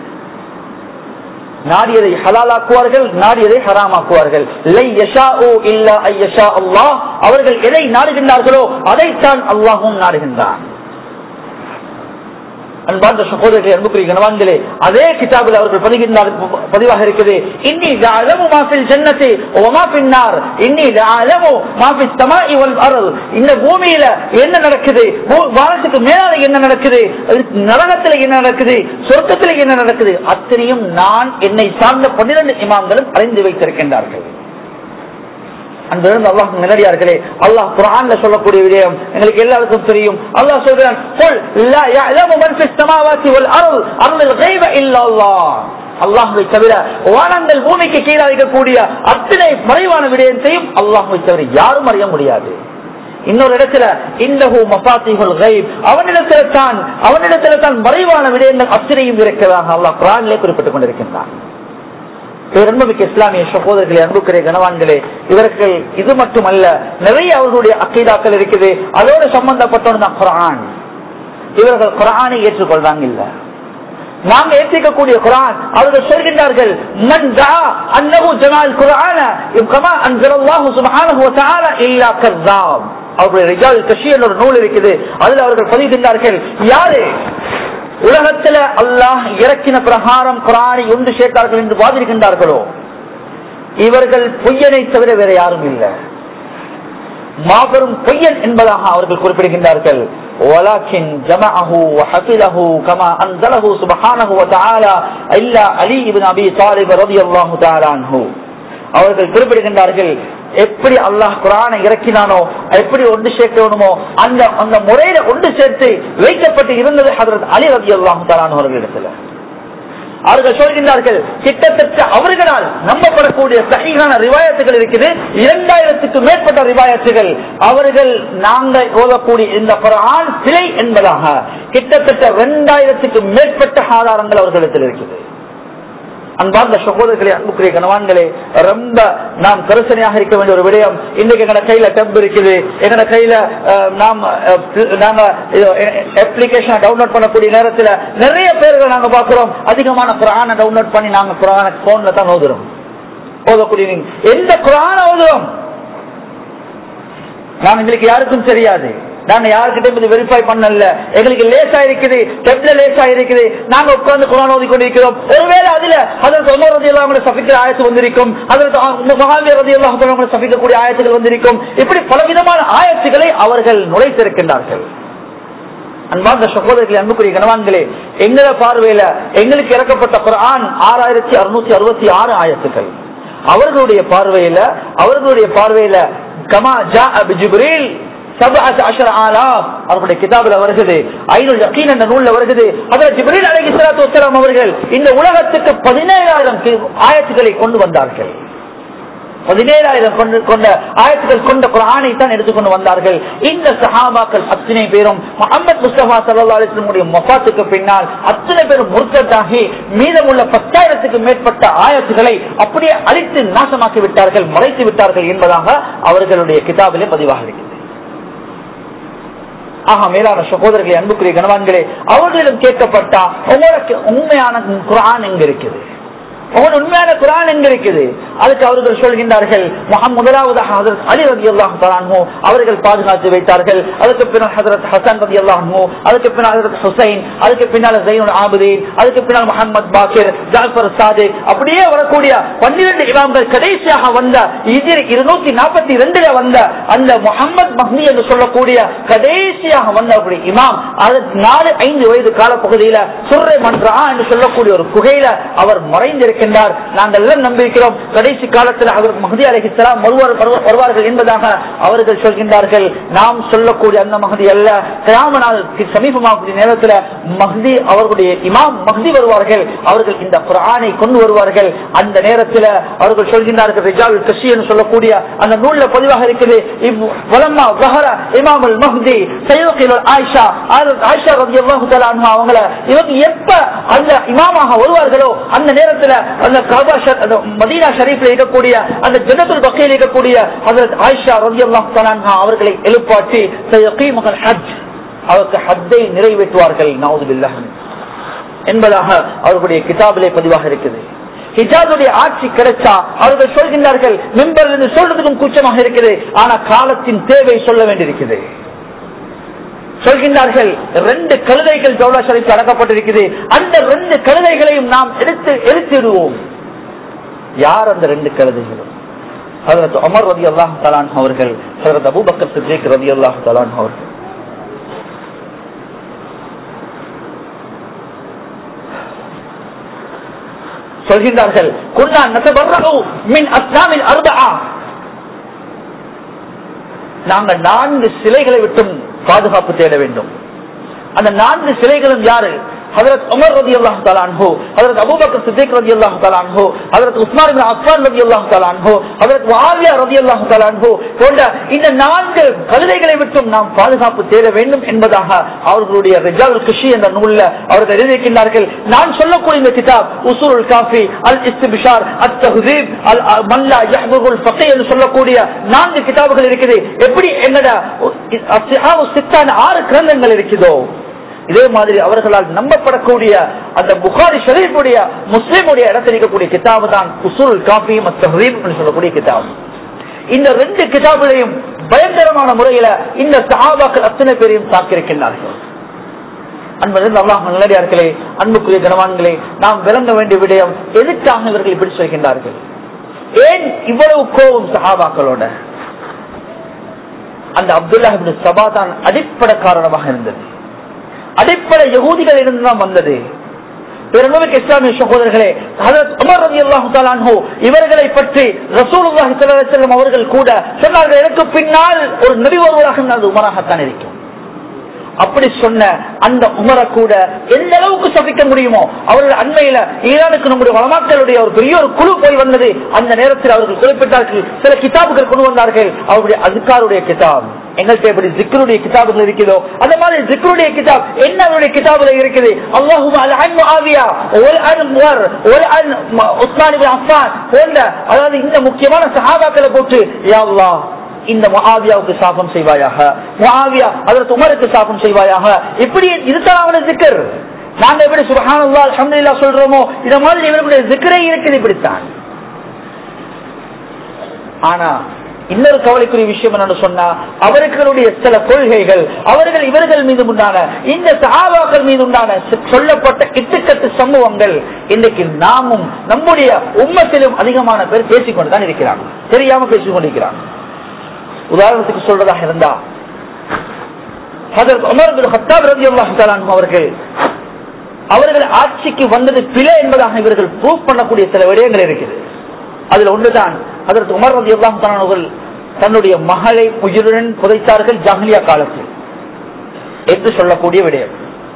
நாடியதை ஹலாலாக்குவார்கள், நாடியதை ஹராமாக்குவார்கள். லை யஷாஉ இல்லா ஐயஷா அல்லாஹ். அவர்கள் எதை நாடுகின்றார்களோ அதைத்தான் அல்லாஹும் நாடுகின்றான். அன்பார்ந்த சகோதரர்களே, அன்புக்குரிய கணவான்களே, அதே கிதாபில் அவர்கள் பதிவாக இருக்குது, இன்னி லஅலமு மா ஃபில் ஜன்னதி வ மா ஃபின் நார், இன்னி லஅலமு மா ஃபிஸ் ஸமாஇ வல் அர்த். இந்த பூமியில என்ன நடக்குது, வானத்துக்கு மேலால என்ன நடக்குது, நரகத்துல என்ன நடக்குது, சொர்க்கத்துல என்ன நடக்குது, அத்தனையும் நான் என்னை சார்ந்த 12 இமாம்களும் அறிந்து வைத்திருக்கின்றார்கள். அல்லாஹ் நல்லடியார்களே, அல்லாஹ் குர்ஆன்ல சொல்லக்கூடிய விடயம் எங்களுக்கு எல்லாருக்கும் தெரியும். அல்லாஹ் சொல்றான், குல் லா யஅலமு மன் ஃபிஸ் ஸமாவாதி வல் அர்த் அர்ல் கைப இல்லா அல்லாஹ். அல்லாஹ்வை தவிர வானங்கள் பூமிக்கு கீழே இருக்கக்கூடிய அத்தனை மறைவான விடயத்தையும் அல்லாஹ்வை தவிர யாரும் அறிய முடியாது. இன்னொரு இடத்துல இன்னஹு மஃபாத்திஹுல் கைப், அவனிடத்துல தான் மறைவான விடயங்கள் அத்தனையும் இருக்கிறதாக அல்லாஹ் குர்ஆனிலே குறிப்பிட்டுக் கொண்டிருக்கின்றான். பெருமைமிக்க இஸ்லாமிய சகோதரர்களே, அன்புக்குரிய கணவான்களே, இவர்கள் இது மட்டுமல்ல, நிறைய அவர்களுடைய அக்கீதாக்கள் இருக்குது. அதோடு சம்பந்தப்பட்டவன் தான் குர்ஆன். இவர்கள் குர்ஆனை ஏற்றுக்கொள்றாங்க இல்ல, நாங்க ஏற்றிக்கக்கூடிய குர்ஆன். அவர்கள் சொல்கின்றார்கள், மன் தஆ அன்னஹு ஜமால் குர்ஆன கமா அன்ஸலல்லாஹு சுப்ஹானஹு வ தஆலா இல்லா கذاب. அவருடைய ரிஜால் கஷியன் ஒரு நூல் இருக்குது, அதில் அவர்கள் பதிவுகின்றார்கள், யாரு உலகத்துல அல்லாஹ் இறக்கின பிரகாரம் குர்ஆனை ஒன்று சேர்த்தார்கள் என்று வாதிடுகின்றார்களோ இவர்கள் பொய்யனை தவிர வேற யாரும் இல்லை, மாபெரும் பொய்யன் என்பதாக அவர்கள் குறிப்பிடுகின்றார்கள். ولكن جمعه وحفظه كما انزله سبحانه وتعالى الا علي بن ابي طالب رضي الله تعالى عنه. அவர்கள் குறிப்பிடுகின்றார்கள், எப்படி அல்லாஹ் குர்ஆனை இறக்கினானோ எப்படி ஒன்று சேர்க்கணுமோ அந்த முறையில ஒன்று சேர்த்து வைக்கப்பட்டு இருந்தது ஹஜ்ரத் அலி ரலியல்லாஹு தஆலா அன்ஹு அவர்களிடத்தில். அவர்கள் சொல்கின்றார்கள், கிட்டத்தட்ட அவர்களால் நம்பப்படக்கூடிய சஹீஹான ரிவாயத்துகள் இருக்குது, 2000க்கும் மேற்பட்ட ரிவாயத்துகள். அவர்கள் நாங்கள் ஓதக்கூடிய இந்த குர்ஆன் பிழை என்பதாக கிட்டத்தட்ட 2000க்கும் மேற்பட்ட ஆதாரங்கள் அவர்களிடத்தில் இருக்குது. அன்பார்ந்த சகோதரர்களே, அன்புக்குரிய கணவான்களே, ரொம்ப நாம் கரிசனையாக இருக்க வேண்டிய ஒரு விடயம். இன்னைக்கு எங்க கையில டப் இருக்குது, எங்க கையில நாங்க அப்ளிகேஷனை டவுன்லோட் பண்ணக்கூடிய நேரத்தில் நிறைய பேர்கள் நாங்க பாக்குறோம், அதிகமான குர்ஆனை டவுன்லோட் பண்ணி நாங்க குர்ஆனை போன்ல தான் ஓதுறோம். ஓதக்கூடிய எந்த குர்ஆனை ஓதுறோம் நான் எங்களுக்கு யாருக்கும் தெரியாது, நாங்க யாருக்கிட்ட வெரிஃபை பண்ணல, எங்களுக்கு லேசா இருக்குது, டெப்ல லேசா இருக்குது, நாங்க உட்கார்ந்து குர்ஆன் ஓதி கொண்டிருக்கிறோம். ஒருவேளை அதுல ஹஜ்ரத் உமர் ரலியல்லாஹு அன்ஹு சஃபிக்கிற ஆயத்து வந்திருக்கும், ஹஜ்ரத் முஆவியா ரலியல்லாஹு அன்ஹு சஃபிக்கக்கூடிய ஆயத்துகள் வந்திருக்கும். இப்படி பலவிதமான ஆயத்துக்களை அவர்கள் நுழைத்திருக்கின்றார்கள். அன்பார்ந்த சகோதரர்களே, அன்புக்குரிய கணவான்களே, எங்கள பார்வையில எங்களுக்கு இறக்கப்பட்ட குர்ஆன் 6666 ஆயத்துக்கள். அவர்களுடைய பார்வையில கமா ஜாஅ பிஜிப்ரீல் 17,000 அவருடைய கிதாபுல வருகிறது. ஐனுல் யகீன் என்ற நூல்ல வருகிறது. ஹஜ்ரத் ஜிப்ரீல் அலைஹிஸ்ஸலாத்து வஸ்ஸலாம் அவர்கள் இந்த உலகத்துக்கு 17,000 ஆயத்துக்களை கொண்டு வந்தார்கள். 17,000 கொண்ட ஆயத்துக்கள் கொண்ட குர்ஆனை தான் எடுத்துக்கொண்டு வந்தார்கள். இந்த சஹாபாக்கள் அத்தனை பேரும் முஹம்மது முஸ்தபா ஸல்லல்லாஹு அலைஹி வஸல்லம் வஃபாத்துக்கு பின்னால் அத்தனை பேரும் முர்த்ததாகி மீதமுள்ள 10,000க்கு மேற்பட்ட ஆயத்துக்களை அப்படியே அழித்து நாசமாக்கி விட்டார்கள், மறைத்து விட்டார்கள் என்பதாக அவர்களுடைய கிதாபிலே பதிவாக இருக்கிறது. ஆக மேலான சகோதரர்களே, அன்புக்குரிய கணவான்களே, அவர்களிடம் கேட்கப்பட்டா உங்களுக்கு உண்மையான குர்ஆன் எங்க இருக்குது, உண்மையான குர்ஆன் எங்க இருக்குது? அதுக்கு அவர்கள் சொல்கின்றார்கள், முதலாவது ஹஜ்ரத் அலி ரலியல்லாஹு தஆலா அன்ஹு அவர்கள் பாதுகாத்து வைத்தார்கள். அதுக்கு பின்னால் ஹஜ்ரத் ஹசன் ரலியல்லாஹு அன்ஹு, அதுக்கு பின்னால் ஹஜ்ரத் ஹுசைன், அதுக்கு பின்னால் ஸைனுல் ஆபிதீன், அதுக்கு பின்னால் முஹம்மது பாக்கிர், ஜாஃபர் சாதிக், அப்படியே வரக்கூடிய 12 இமாம்கள். கடைசியாக வந்த ஹிஜ்ரி 242ல வந்த அந்த முஹம்மது மஹ்தி என்று சொல்லக்கூடிய கடைசியாக வந்த இமாம் 4-5 வயது கால பகுதியில சுர்ரை மன்றா என்று சொல்லக்கூடிய ஒரு குகையில அவர் மறைந்திருக்கிறார். நாங்கள் எல்லாம் நம்பியிருக்கிறோம் கடைசி காலத்தில் அவர் மஹ்தி அலைஹிஸ்ஸலாம் வருவார்கள் என்பதாக அவர்கள் சொல்கின்றார்கள். நாம் சொல்லக்கூடிய அந்த மஹ்தி அல்ல, கியாம நாளுக்கு சமீபமாகக்கூடிய நேரத்தில் மஹ்தி அவர்களுடைய இமாம் மஹ்தி வருவார்கள். அவர்கள் இந்த குர்ஆனை கொண்டு வருவார்கள். அந்த நேரத்தில் அவர்கள் சொல்கின்றார்கள், ரிஜாலுல் கஷி என்று சொல்லக்கூடிய அந்த நூல்ல பதிவாக இருக்குது, வலம்மா ظهر இமாம் அல் மஹ்தி சையதுல் ஆயிஷா ஆயிஷா ரலியல்லாஹு தஆலா அன்ஹா அவங்கள இவங்க எப்ப அந்த இமாமாக வருவார்களோ அந்த நேரத்தில் அந்த காபா மதீனா ஷரீஃபில் இருக்கக்கூடிய அந்த ஜன்னத்துல் பக்கீல் இருக்கக்கூடிய ஹஜ்ரத் ஆயிஷா ரலியல்லாஹு தஆலா அன்ஹா அவர்களை எழுப்பாட்டி சயகீமுல் ஹஜ், அவருக்கு ஹஜ்ஜை நிறைவேற்றுவார்கள் நவுது பில்லாஹ் என்பதாக அவர்களுடைய கிதாபிலே பதிவாக இருக்குது. ஹிஜாஸுடைய ஆட்சி கிடைச்சா அவர்கள் சொல்கின்றார்கள், மிம்பரிலிருந்து சொல்றதுக்கும் கூச்சமாக இருக்குது, ஆனா காலத்தின் தேவை சொல்ல வேண்டியிருக்கிறது. சொல்கின்றார்கள், 2 கழுதைகள் ஜவுலா ஷரீஃபில் அடக்கப்பட்டிருக்கிறது, அந்த 2 கழுதைகளையும் நாம் எடுத்துடுவோம். யார் அந்த 2 கழுதைகளும்? ஹஜ்ரத் உமர் ரலியல்லாஹு தஆலா அன்ஹு அவர்கள், ஹஜ்ரத் அபூபக்கர் சித்திக் ரலியல்லாஹு தஆலா அன்ஹு அவர்கள். சொல்கின்றார்கள், குன்னா நதபர்ரஉ மின் அஸ்னாமில் அர்பஆ, நாங்கள் 4 சிலைகளை விட்டும் பாதுகாப்பு தேட வேண்டும். அந்த 4 சிலைகளும் யாரு? ஹஜ்ரத் உமர் ரலியல்லாஹு தஆலா அன்ஹு, ஹஜ்ரத் அபூபக்கர் சித்திக் ரலியல்லாஹு தஆலா அன்ஹு, ஹஜ்ரத் உஸ்மான் இப்னு அஃபான் ரலியல்லாஹு தஆலா அன்ஹு, ஹஜ்ரத் முஆவியா ரலியல்லாஹு தஆலா அன்ஹு போன்ற இந்த 4 கழுதைகளை விட்டும் நாம் பாதுகாப்பு தேட வேண்டும் என்பதாக அவர்களுடைய ரிஜாலுல் கஷி என்ற நூல்ல அவர்கள் எழுதியிருக்கிறார்கள். நான் சொல்லக்கூடிய இந்த கிதாப் உசூலுல் காஃபி, அல் இஸ்திப்ஷார், அத் தஹ்தீப், அல் மல்லா யஹ்புல் ஃபகீ என்று சொல்லக்கூடிய 4 கிதாபுகள் இருக்குது. எப்படி என்னோட அஸ்ஹாபு சித்தான் 6 கிரந்தங்கள் இருக்குதோ, இதே மாதிரி அவர்களால் நம்பப்படக்கூடிய அந்த புகாரி ஷரீஃபுடைய முஸ்லிமுடைய இடத்தில் இருக்கக்கூடிய கிதாபு தான் உசூலுல் காஃபி மற்றும் தஹ்தீப் என்று சொல்லக்கூடிய கிதாப். இந்த 2 கிதாபுகளையும் பயங்கரமான முறையில இந்த சஹாபாக்கள் அத்தனை பேரையும் தாக்கியிருக்கிறார்கள். அன்பது அல்லாஹ் நல்லடியார்களே, அன்புக்குரிய கனவான்களே, நாம் விளங்க வேண்டிய விடயம், எதுக்காக இவர்கள் இப்படி சொல்கின்றார்கள்? ஏன் இவ்வளவு கோபம் சஹாபாக்களோட? அந்த அப்துல்லாஹ் இப்னு சபா தான் அடிப்படை காரணமாக இருந்தது. அடிப்படை யகூதிகள் இருந்துதான் வந்தது. இஸ்லாமிய சகோதரர்களே, ஹஜ்ரத் உமர் ரலியல்லாஹு தஆலா அன்ஹு இவர்களை பற்றி ரசூலுல்லாஹி ஸல்லல்லாஹு அலைஹி வஸல்லம் அவர்கள் கூட சொன்னார்கள், எனக்கு பின்னால் ஒரு நபி வருவாராக, அது உமராகத்தான் இருக்கும். அப்படி சொன்ன அந்த உமரை கூட எந்த அளவுக்கு சபிக்க முடியுமோ, அவர்கள் அண்மையில ஈரானுக்கு நம்முடைய வளமாக்களுடைய ஒரு பெரிய ஒரு குழு போய் வந்தது. அந்த நேரத்தில் அவர்கள் குறிப்பிட்டார்கள், சில கிதாபுகள் கொண்டு வந்தார்கள். அவருடைய அஸ்காருடைய கிதாப், எங்கள்கிட்ட எப்படி ஜிக்ருடைய கிதாபுகள் இருக்கிறதோ அந்த மாதிரி ஜிக்ருடைய கிதாப் என்ன அவருடைய கிதாபுல இருக்குது. அல்லாஹும்ம அல்அன் முஆவியா வல்அன் உமர் வல்அன் உஸ்மான் இப்னு அஃபான் போன்ற, அதாவது இந்த முக்கியமான சஹாபாக்களை போட்டு, யா அல்லாஹ் இந்த முஆவியாவுக்கு சாபம் செய்வாயாக, முஆவியா ஹஜ்ரத் உமருக்கு சாபம் செய்வாயாக. இப்படி இதுதான் அவருடைய ஜிக்ர். நாங்க எப்படி சுப்ஹானல்லாஹ் அல்ஹம்துலில்லாஹ் சொல்றோமோ, இத மாதிரி இவருடைய ஜிக்ரே இருக்குது. இப்படித்தான். ஆனா இன்னொரு கவலைக்குரிய விஷயம் என்னன்னு சொன்னா, அவர்களுடைய சில கொள்கைகள், அவர்கள் இவர்கள் மீது உண்டான, இந்த சஹாபாக்கள் மீது உண்டான சொல்லப்பட்ட இட்டுக்கட்டு சம்பவங்கள் இன்றைக்கு நாமும் நம்முடைய உம்மத்திலும் அதிகமான பேர் பேசிக்கொண்டுதான் இருக்கிறாங்க, தெரியாம பேசிக் கொண்டிருக்கிறாங்க. உதாரணத்துக்கு சொல்றதாக இருந்தா, ஹஜ்ரத் உமர் பின் கத்தாப் ரலியல்லாஹு தஆலா அன்ஹு அவர்கள் ஆட்சிக்கு வந்தது பிழை என்பதாக இவர்கள் ப்ரூவ் பண்ணக்கூடிய சில விடயங்கள் இருக்குது. அதுல ஒன்றுதான், ஹஜ்ரத் உமர் ரலியல்லாஹு தஆலா அவர்கள் தன்னுடைய மகளை உயிருடன் புதைத்தார்கள் ஜாஹிலியா காலத்தில் என்று சொல்லக்கூடிய விடயம்.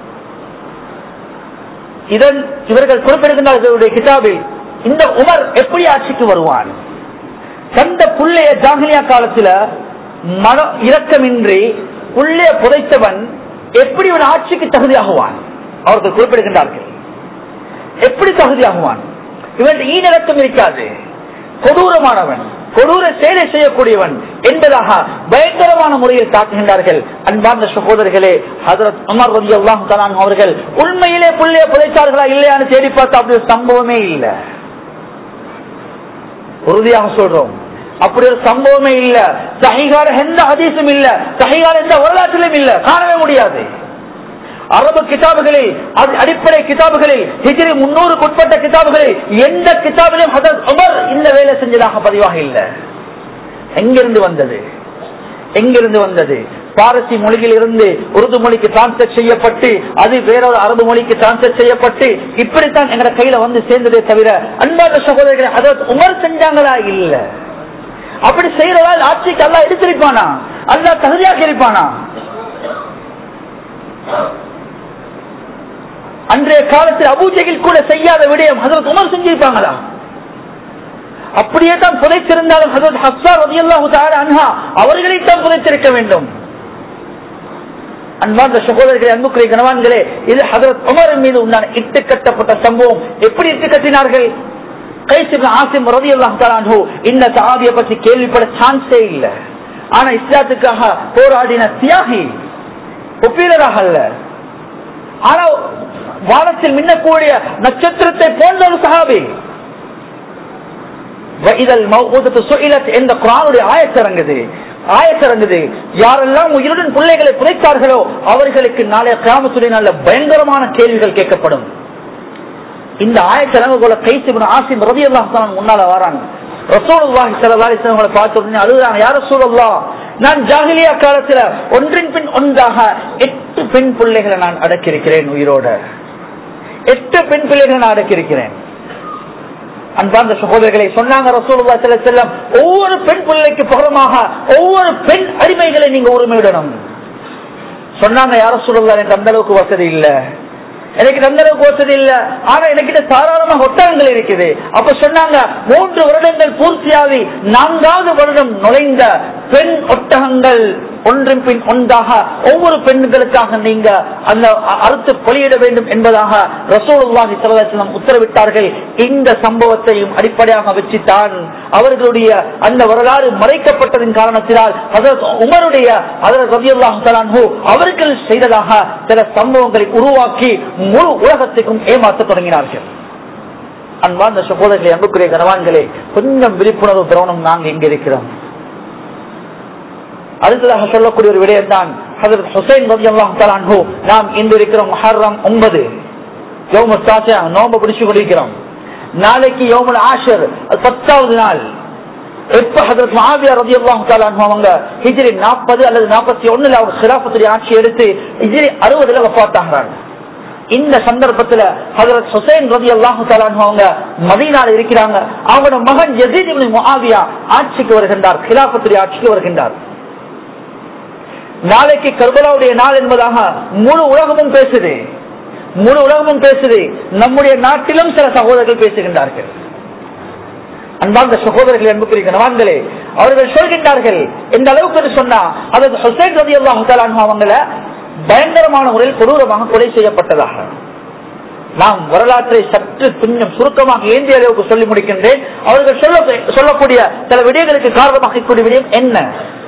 இதன் இவர்கள் குறிப்பிடுகின்ற கிதாபில் இந்த உமர் எப்படி ஆட்சிக்கு வருவான், தந்த புள்ளைய ஜாஹிலியா காலத்துல மன இரக்கமின்றி புள்ளைய புதைத்தவன் எப்படி இவன் ஆட்சிக்கு தகுதியாகுவான் அவர்கள் குறிப்பிடுகின்றார்கள். எப்படி தகுதியாகுவான்? இவன் ஈனிறக்கம் இருக்காது, கொடூரமானவன், கொடூர செயலை செய்யக்கூடியவன் என்பதாக பயங்கரமான முறையில் தாக்குகின்றார்கள். அன்பார்ந்த சகோதரர்களே, ஹஜ்ரத் உமர் ரலியல்லாஹு தஆலா அன்ஹு அவர்கள் உண்மையிலே புள்ளைய புதைத்தார்களா இல்லையான்னு தேடி பார்த்தா அப்படி ஒரு சம்பவமே இல்லை. உறுதியாக சொல்றோம், அப்படி ஒரு சம்பவமே இல்ல. சஹீஹான எந்த ஹதீஸும் இல்ல, சஹீஹான எந்த வரலாற்றிலும் இல்ல, காணவே முடியாது. அரபு கிதாபுகளில், அடிப்படை கிதாபுகளில், ஹிஜ்ரி 300க்கு உட்பட்ட கிதாபுகளில் எந்த கிதாபிலும் ஹஜ்ரத் உமர் இந்த வேலை செஞ்சதாக பதிவாக இல்லை. எங்கிருந்து வந்தது? எங்கிருந்து வந்தது? பாரசி மொழியில் இருந்து உருது மொழிக்கு டிரான்ஸ்லேட் செய்யப்பட்டு அது வேறொரு அரபு மொழிக்கு டிரான்ஸ்லேட் செய்யப்பட்டு இப்படித்தான் எங்க கையில வந்து சேர்ந்ததே தவிர அன்பான சகோதரர்களை ஹஜ்ரத் உமர் செஞ்சாங்களா? இல்ல. அப்படி செய்யறதால் ஆட்சிக்கு அல்லாஹ் எடுத்திருப்பானா? அல்லாஹ் தகுதியாக இருப்பானா? அன்றைய காலத்தில் அபூஜஹில் கூட செய்யாத விடயம் ஹஜ்ரத் உமர் செஞ்சிருப்பாங்களா? அப்படியே தான் புதைத்திருந்தாலும் ஹஜ்ரத் ஹப்ஸா ரலியல்லாஹு தஆலா அன்ஹா அவர்களை தான் புதைத்திருக்க வேண்டும். அன்பார்ந்த சகோதரர்களே, அன்புக்குரிய கணவான்களே, இது ஹஜ்ரத் உமர் மீது உண்டான இட்டு கட்டப்பட்ட சம்பவம். எப்படி இட்டு கட்டினார்கள்? கைஸ் இப்னு ஆசிம் ரலியல்லாஹு தஆலா அன்ஹு இந்த சஹாபியை பற்றி கேள்விப்பட சான்ஸே இல்லை. ஆனா இஸ்லாத்துக்காக போராடின தியாகி, ஒப்பீலராக அல்ல. ஆனா வானத்தில் மின்னக்கூடிய நட்சத்திரத்தை போன்ற ஒரு சஹாபி. என்ற குர்ஆனுடைய ஆயத்திறங்குது. யாரெல்லாம் உயிருடன் பிள்ளைகளை புதைத்தார்களோ அவர்களுக்கு நாளைய கியாமத்துடைய நாள்ல பயங்கரமான கேள்விகள் கேட்கப்படும். இந்த ஆயத்திறங்கு போல கைஸ் இப்னு ஆசிம் ரலியல்லாஹு தஆலா முன்னால வராங்க. ரசூலுல்லாஹி ஸல்லல்லாஹு அலைஹி வஸல்லம் பார்த்த உடனே அழுகுறாங்க, யா ரசூலல்லாஹ், நான் ஜாஹிலியா காலத்துல ஒன்றின் பின் ஒன்றாக 8 பெண் பிள்ளைகளை நான் அடக்கியிருக்கிறேன், உயிரோட 8 பெண் பிள்ளைகளை நான் அடக்கியிருக்கிறேன். அன்பார்ந்த சகோதரர்களை சொன்னாங்க ரசூலுல்லாஹி ஸல்லல்லாஹு அலைஹி வஸல்லம், ஒவ்வொரு பெண் பிள்ளைக்கு பகரமாக ஒவ்வொரு பெண் அடிமைகளை நீங்க உரிமையிடணும். சொன்னாங்க, யா ரசூலுல்லாஹ், எனக்கு அந்த அளவுக்கு வசதி இல்ல, எனக்கு அந்த அளவுக்கு வசதி இல்ல, ஆனா எனக்கு தாராளமாக ஒட்டகங்கள் இருக்குது. அப்ப சொன்னாங்க, 3 வருடங்கள் பூர்த்தியாகி 4வது வருடம் நுழைந்த பெண் ஒட்டகங்கள் ஒன்றின் பின் ஒன்றாக ஒவ்வொரு பெண்களுக்காக நீங்க அந்த அறுத்து பலியிட வேண்டும் என்பதாக ரசூலுல்லாஹி ஸல்லல்லாஹு அலைஹி வஸல்லம் உத்தரவிட்டார்கள். இந்த சம்பவத்தையும் அடிப்படையாக வச்சுதான் அவர்களுடைய அந்த வரலாறு மறைக்கப்பட்டதின் காரணத்தினால் ஹஜ்ரத் உமருடைய ஹஜ்ரத் ரலியல்லாஹு தஆலா அன்ஹு அவர்கள் செய்ததாக சில சம்பவங்களை உருவாக்கி முழு உலகத்துக்கும் ஏமாற்ற தொடங்கினார்கள். அன்பார்ந்த சகோதரர்களே, அன்புக்குரிய கணவான்களே, கொஞ்சம் விழிப்புணர்வு பெறணும். நாங்கள் எங்க இருக்கிறோம்? அடுத்ததாக சொல்லக்கூடிய ஒரு விடயம் தான் ஹஜ்ரத் ஹுசைன் ரலியல்லாஹு தஆலா அன்ஹு. நாம் இன்று இருக்கிறோம் முஹர்ரம் 9 யௌமுல் தாசியா, நோன்பு பிடிச்சு கொண்டிருக்கிறோம். நாளைக்கு யௌமுல் ஆஷிர், 10வது நாள். எப்ப ஹஜ்ரத் முஆவியா ரலியல்லாஹு தஆலா அன்ஹு அவங்க ஹிஜ்ரி 40 அல்லது 41ல அவங்க খিলাফத்துடைய ஆட்சி எடுத்து ஹிஜ்ரி 60ல வஃபாத் ஆகிறாங்க. இந்த சந்தர்ப்பத்துல ஹஜ்ரத் ஹுசைன் ரலியல்லாஹு தஆலா அன்ஹு அவங்க மதீனால இருக்கிறாங்க. அவங்களோட மகன் யஸீத் இப்னு முஆவியா ஆட்சிக்கு வருகின்றார், খিলাফத்துடைய ஆட்சிக்கு வருகின்றார். நாளைக்கு கர்பலாவுடைய நாள் என்பதாக முழு உலகமும் பேசுது, முழு உலகமும் பேசுது. நம்முடைய நாட்டிலும் சில சகோதரர்கள் பேசுகின்றார்கள். அன்பார்ந்த சகோதரர்கள், அன்புக்குரிய கணவான்களே, அவர்கள் சொல்கின்றார்கள், எந்த அளவுக்கு சொன்னா அதாவது ஹுசைன் ரலியல்லாஹு தஆலா அன்ஹு அவங்கள பயங்கரமான முறையில் கொடூரமாக கொலை செய்யப்பட்டதாக. நாம் வரலாற்றை சற்று கொஞ்சம் சுருக்கமாக ஏந்திய அளவுக்கு சொல்லி முடிக்கின்றேன். அவர்கள் சொல்லக்கூடிய சில விடயங்களுக்கு காரணமாக கூடிய விடயம் என்ன?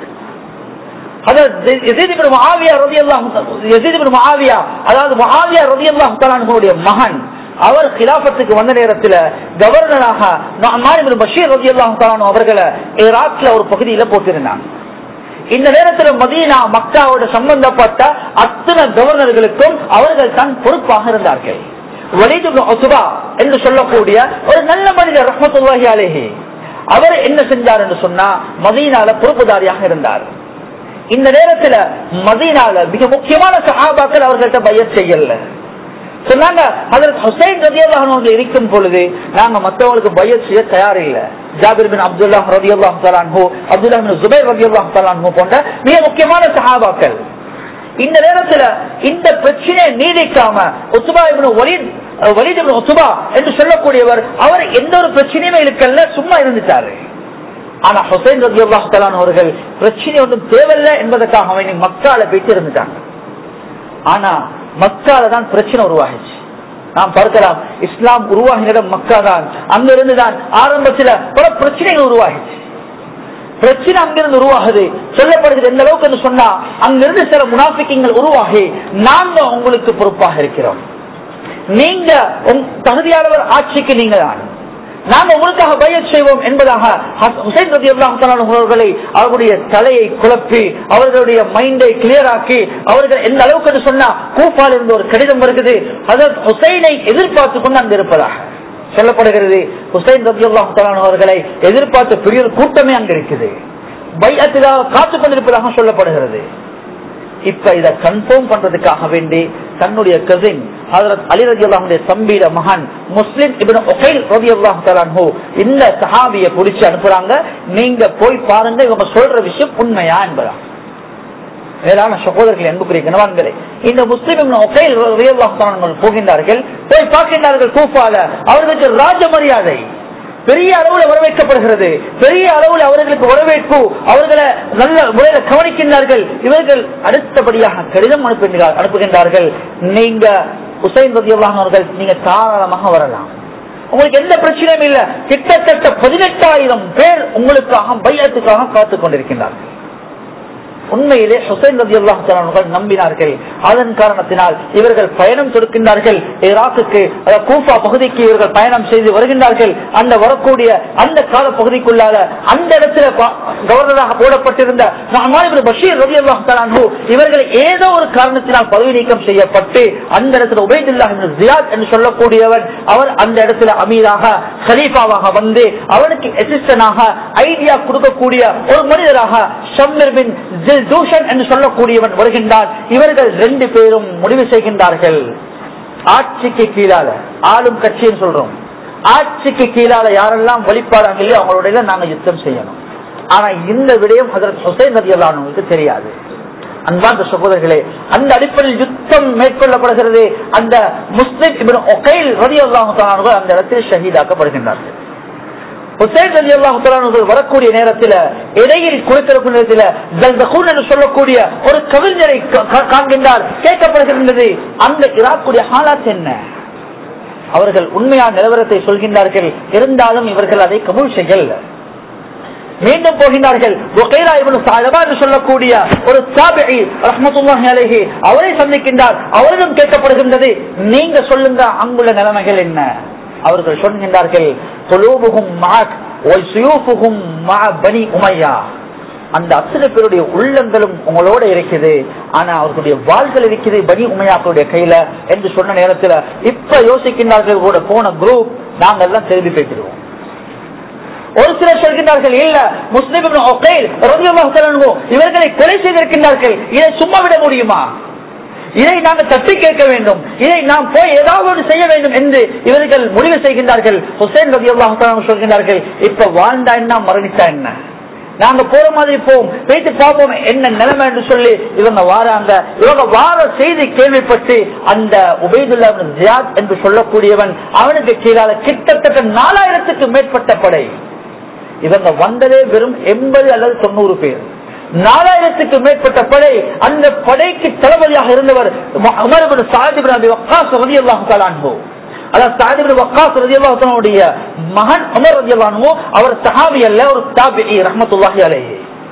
மகன் அவர் கிலாபத்துக்கு வந்த நேரத்தில் கவர்னராக பஷீர் ரலியல்லாஹு தஆலா அவர்களை ஈராக்ல ஒரு பகுதியில போட்டிருந்தாங்க. இந்த நேரத்தில் மதீனா மக்காவோட சம்பந்தப்பட்ட அத்தனை கவர்னர்களுக்கும் அவர்கள் தான் பொறுப்பாக இருந்தார்கள். வலீத் இப்னு உத்பா என்று சொல்லக்கூடிய ஒரு நல்ல மனிதர் ரஹ்மத்துல்லாஹி அலைஹி, அவர் என்ன செஞ்சார் என்று சொன்னா மதீனால பொறுப்புதாரியாக இருந்தார். இந்த நேரத்துல மதீனால மிக முக்கியமான சஹாபாக்கள் அவர்கள்ட்ட பையத் செய்யல. சொன்னாங்க, ஹஜ்ரத் ஹுசைன் ரலியல்லாஹு அன்ஹு இருக்கும் பொழுது நாங்க மற்றவங்களுக்கு பையத் செய்ய தயார் இல்லை, ஜாபிர் பின் அப்துல்லாஹ் ரலியல்லாஹு தஆலா அன்ஹு, அப்துல்லாஹ் பின் ஜுபைர் ரலியல்லாஹு தஆலா அன்ஹு போன்ற மிக முக்கியமான சஹாபாக்கள். இந்த நேரத்துல இந்த பிரச்சனையை நீடிக்காம Utba ibn Walid ibn Utba என்று சொல்லக்கூடியவர் அவர் எந்த ஒரு பிரச்சனையுமே இருக்கல்ல, சும்மா இருந்துட்டாரு. ஆனா ஹுசைன் ரலியல்லாஹு தஆலா அவர்கள் பிரச்சனை ஒன்றும் தேவையில்லை என்பதற்காக அவனை மக்கால போயிட்டு இருந்துட்டாங்க. ஆனா மக்கால தான் பிரச்சனை உருவாகிச்சு. நாம் பார்க்கலாம், இஸ்லாம் உருவாகின இடம் மக்கா தான். அங்கிருந்துதான் ஆரம்பத்துல பல பிரச்சனைகள் உருவாகிச்சு. பிரச்சனை அங்கிருந்து உருவாகுது. சொல்லப்படுகிறது எந்த அளவுக்கு சொன்னா, அங்கிருந்து சில முனாஃபிக்குகள் உருவாகி நாங்க உங்களுக்கு பொறுப்பாக இருக்கிறோம், நீங்க தகுதியானவர், ஆட்சிக்கு நீங்க தான், நாங்க உங்களுக்காக பைஅத் செய்வோம் என்பதாக ஹுசைன் ரலியல்லாஹு தஆலா அவர்களை அவருடைய தலையை குழப்பி அவர்களுடைய மைண்டை கிளியர் ஆக்கி அவர்கள் எந்த அளவுக்கு சொன்னா, கூஃபால இருந்து ஒரு கடிதம் வருகிறது, ஹஜ்ரத் ஹுசைனை எதிர்பார்த்து கொண்டு அங்கு இருப்பதாக சொல்லப்படுகிறது. ஹுசைன் ரலியல்லாஹு தஆலா அவர்களை எதிர்பார்த்து பெரிய ஒரு கூட்டமே அங்கு இருக்குது, பைஅத்திற்காக காத்துக் கொண்டிருப்பதாக சொல்லப்படுகிறது. இப்ப இதை கன்ஃபார்ம் பண்றதுக்காக வேண்டி தன்னுடைய கசின் ஹஜ்ரத் அலி ரலியல்லாஹு தம்பியில மகன் முஸ்லிம் இப்னு உகைல் ரலியல்லாஹு தஆலா அன்ஹு இந்த சஹாபியை பிடிச்சு அனுப்புறாங்க, நீங்க போய் பாருங்க இவங்க சொல்ற விஷயம் உண்மையா என்பதா. மேலான சகோதரர்கள், அன்புக்குரிய கணவான்களே, இந்த முஸ்லிம் இப்னு உகைல் ரலியல்லாஹு தஆலா அன்ஹு போகின்றார்கள், போய் பார்க்கின்றார்கள் கூஃபால. அவர்களுக்கு ராஜ மரியாதை பெரிய அளவுல வரவேற்கப்படுகிறது, பெரிய அளவுல அவர்களுக்கு வரவேற்பு, அவர்களை நல்ல முறையில கவனிக்கின்றார்கள். இவர்கள் அடுத்தபடியாக கடிதம் அனுப்புகின்றார்கள், நீங்க ஹுசைன் ரலியல்லாஹு அவர்கள் நீங்க தாராளமாக வரலாம், உங்களுக்கு எந்த பிரச்சனையும் இல்ல. கிட்டத்தட்ட 18,000 பேர் உங்களுக்காக பைஅத்துக்காக காத்துக் கொண்டிருக்கின்றார்கள். உண்மையிலே ஹுசைன் ரலியல்லாஹு தஆலா அவர்கள் நம்பினார்கள். அதன் காரணத்தினால் இவர்கள் பயணம் தொடுக்கின்றார்கள். ஈராக்குக்கு, கூஃபா பகுதிக்கு இவர்கள் பயணம் செய்து வருகின்றார்கள். அந்த வரக்கூடிய அந்த கால பகுதிக்குள்ளால அந்த இடத்துல கவர்னராக போடப்பட்டிருந்த நுஅமான் இப்னு பஷீர் ரலியல்லாஹு தஆலா அன்ஹு இவர்கள் ஏதோ ஒரு காரணத்தினால் பதவி நீக்கம் செய்யப்பட்டு அந்த இடத்துல உபைதுல்லாஹ் இப்னு ஜியாத் என்று சொல்லக்கூடியவன் அவர் அந்த இடத்துல அமீராக கலீஃபாவாக வந்து அவனுக்கு அசிஸ்டன்டாக ஐடியா கொடுக்கக்கூடிய ஒரு மனிதராக ஷம்மர் பின் தூஷன் என்று சொல்லக்கூடியவன் வருகின்றான். இவர்கள் 2 பேரும் முடிவு செய்கின்றார்கள், ஆட்சிக்கு கீழால ஆளும் கட்சின்னு சொல்றோம், ஆட்சிக்கு கீழால யாரெல்லாம் வழிபாடாங்க இல்லையோ அவங்களோட நாங்க யுத்தம் செய்யணும். ஆனா இந்த விடயம் ஹஜ்ரத் ஹுசைன் ரலியல்லாஹு அன்ஹுவுக்கு தெரியாது. அன்பார்ந்த சகோதரர்களே, அந்த அடிப்படையில் யுத்தம் மேற்கொள்ளப்படுகிறது. அந்த முஸ்லிம் இப்னு உகைல் ரலியல்லாஹு தஆலா அன்ஹு அந்த இடத்தில் ஷஹீதாக்கப்படுகின்றார்கள். ஹுசைன் ரலியல்லாஹு தஆலா அன்ஹு வரக்கூடிய நேரத்தில் இடையில் குளித்திருக்கும் நேரத்தில் ஜல்தகூன் என்று சொல்லக்கூடிய ஒரு கவிஞரை காண்கின்றார். கேட்கப்படுகின்றது, அந்த ஈராக்குடைய ஹாலாத் என்ன? அவர்கள் உண்மையான நிலவரத்தை சொல்கின்றார்கள். இருந்தாலும் இவர்கள் அதை கபூல் செய்யல. மீண்டும் போகின்றார்கள். உகைலா இப்னு ஸஅலபா என்று சொல்லக்கூடிய ஒரு தாபிஈ ரஹ்மத்துல்லாஹி அலைஹி அவரை சந்திக்கின்றார். அவரிடம் கேட்கப்படுகின்றது, நீங்க சொல்லுங்க அங்குள்ள நிலைமைகள் என்ன? அவர்கள் சொல்கின்றார்கள், குலூபுஹும் மஅக் வ ஸுயூஃபுஹும் மஅ பனி உமையா. அந்த அத்தனை பேருடைய உள்ளங்களும் உங்களோட இருக்குது, ஆனா அவர்களுடைய வாள்கள் இருக்குது பனி உமையாக்களுடைய கையில என்று சொன்ன நேரத்தில் இப்ப யோசிக்கின்றார்கள், கூட போன குரூப் நாங்கள் எல்லாம் திரும்பி போய்க்கிறோம். ஒரு சிலர் சொல்கின்றார்கள், இல்ல முஸ்லிம் இப்னு உகைல் ரலியல்லாஹு தஆலா அன்ஹு இவர்களை கொலை செய்திருக்கின்றார்கள், இதை சும்மா விட முடியுமா? இதை நாங்கள் தட்டி கேட்க வேண்டும், இதை நாம் போய் ஏதாவது செய்ய வேண்டும் என்று இவர்கள் முடிவு செய்கின்றார்கள். ஹுசைன் ரலியல்லாஹு தஆலா அன்ஹு சொல்கின்றார்கள், இப்ப வாழ்ந்தா என்ன மரணித்தா என்ன, நாங்க போற மாதிரி போவோம், போயிட்டு பார்ப்போம் என்ன நிலைமை என்று சொல்லி இவங்க வாராங்க. இவங்க வார செய்தி கேள்விப்பட்டு அந்த உபைதுல்லாஹ் இப்னு ஜியாத் என்று சொல்லக்கூடியவன் அவனுக்கு கீழால கிட்டத்தட்ட 4000க்கு மேற்பட்ட படை. இவங்க வந்ததே வெறும் 80 அல்லது 90 பேர். 4000க்கு மேற்பட்ட படை. அந்த படைக்கு தளபதியாக இருந்தவர் Umar ibn Saad ibn Abi Waqqas ரலியல்லாஹு தஆலா அன்ஹு. அல்லாஹ் சஅத் இப்னு வக்காஸ் ரலியல்லாஹு தஆலா உடைய மகன் உமர் ரலியல்லாஹு அன்ஹு, அவர் சஹாபி அல்ல, ஒரு தாபிஈ ரஹ்மத்துல்லாஹி அலைஹி.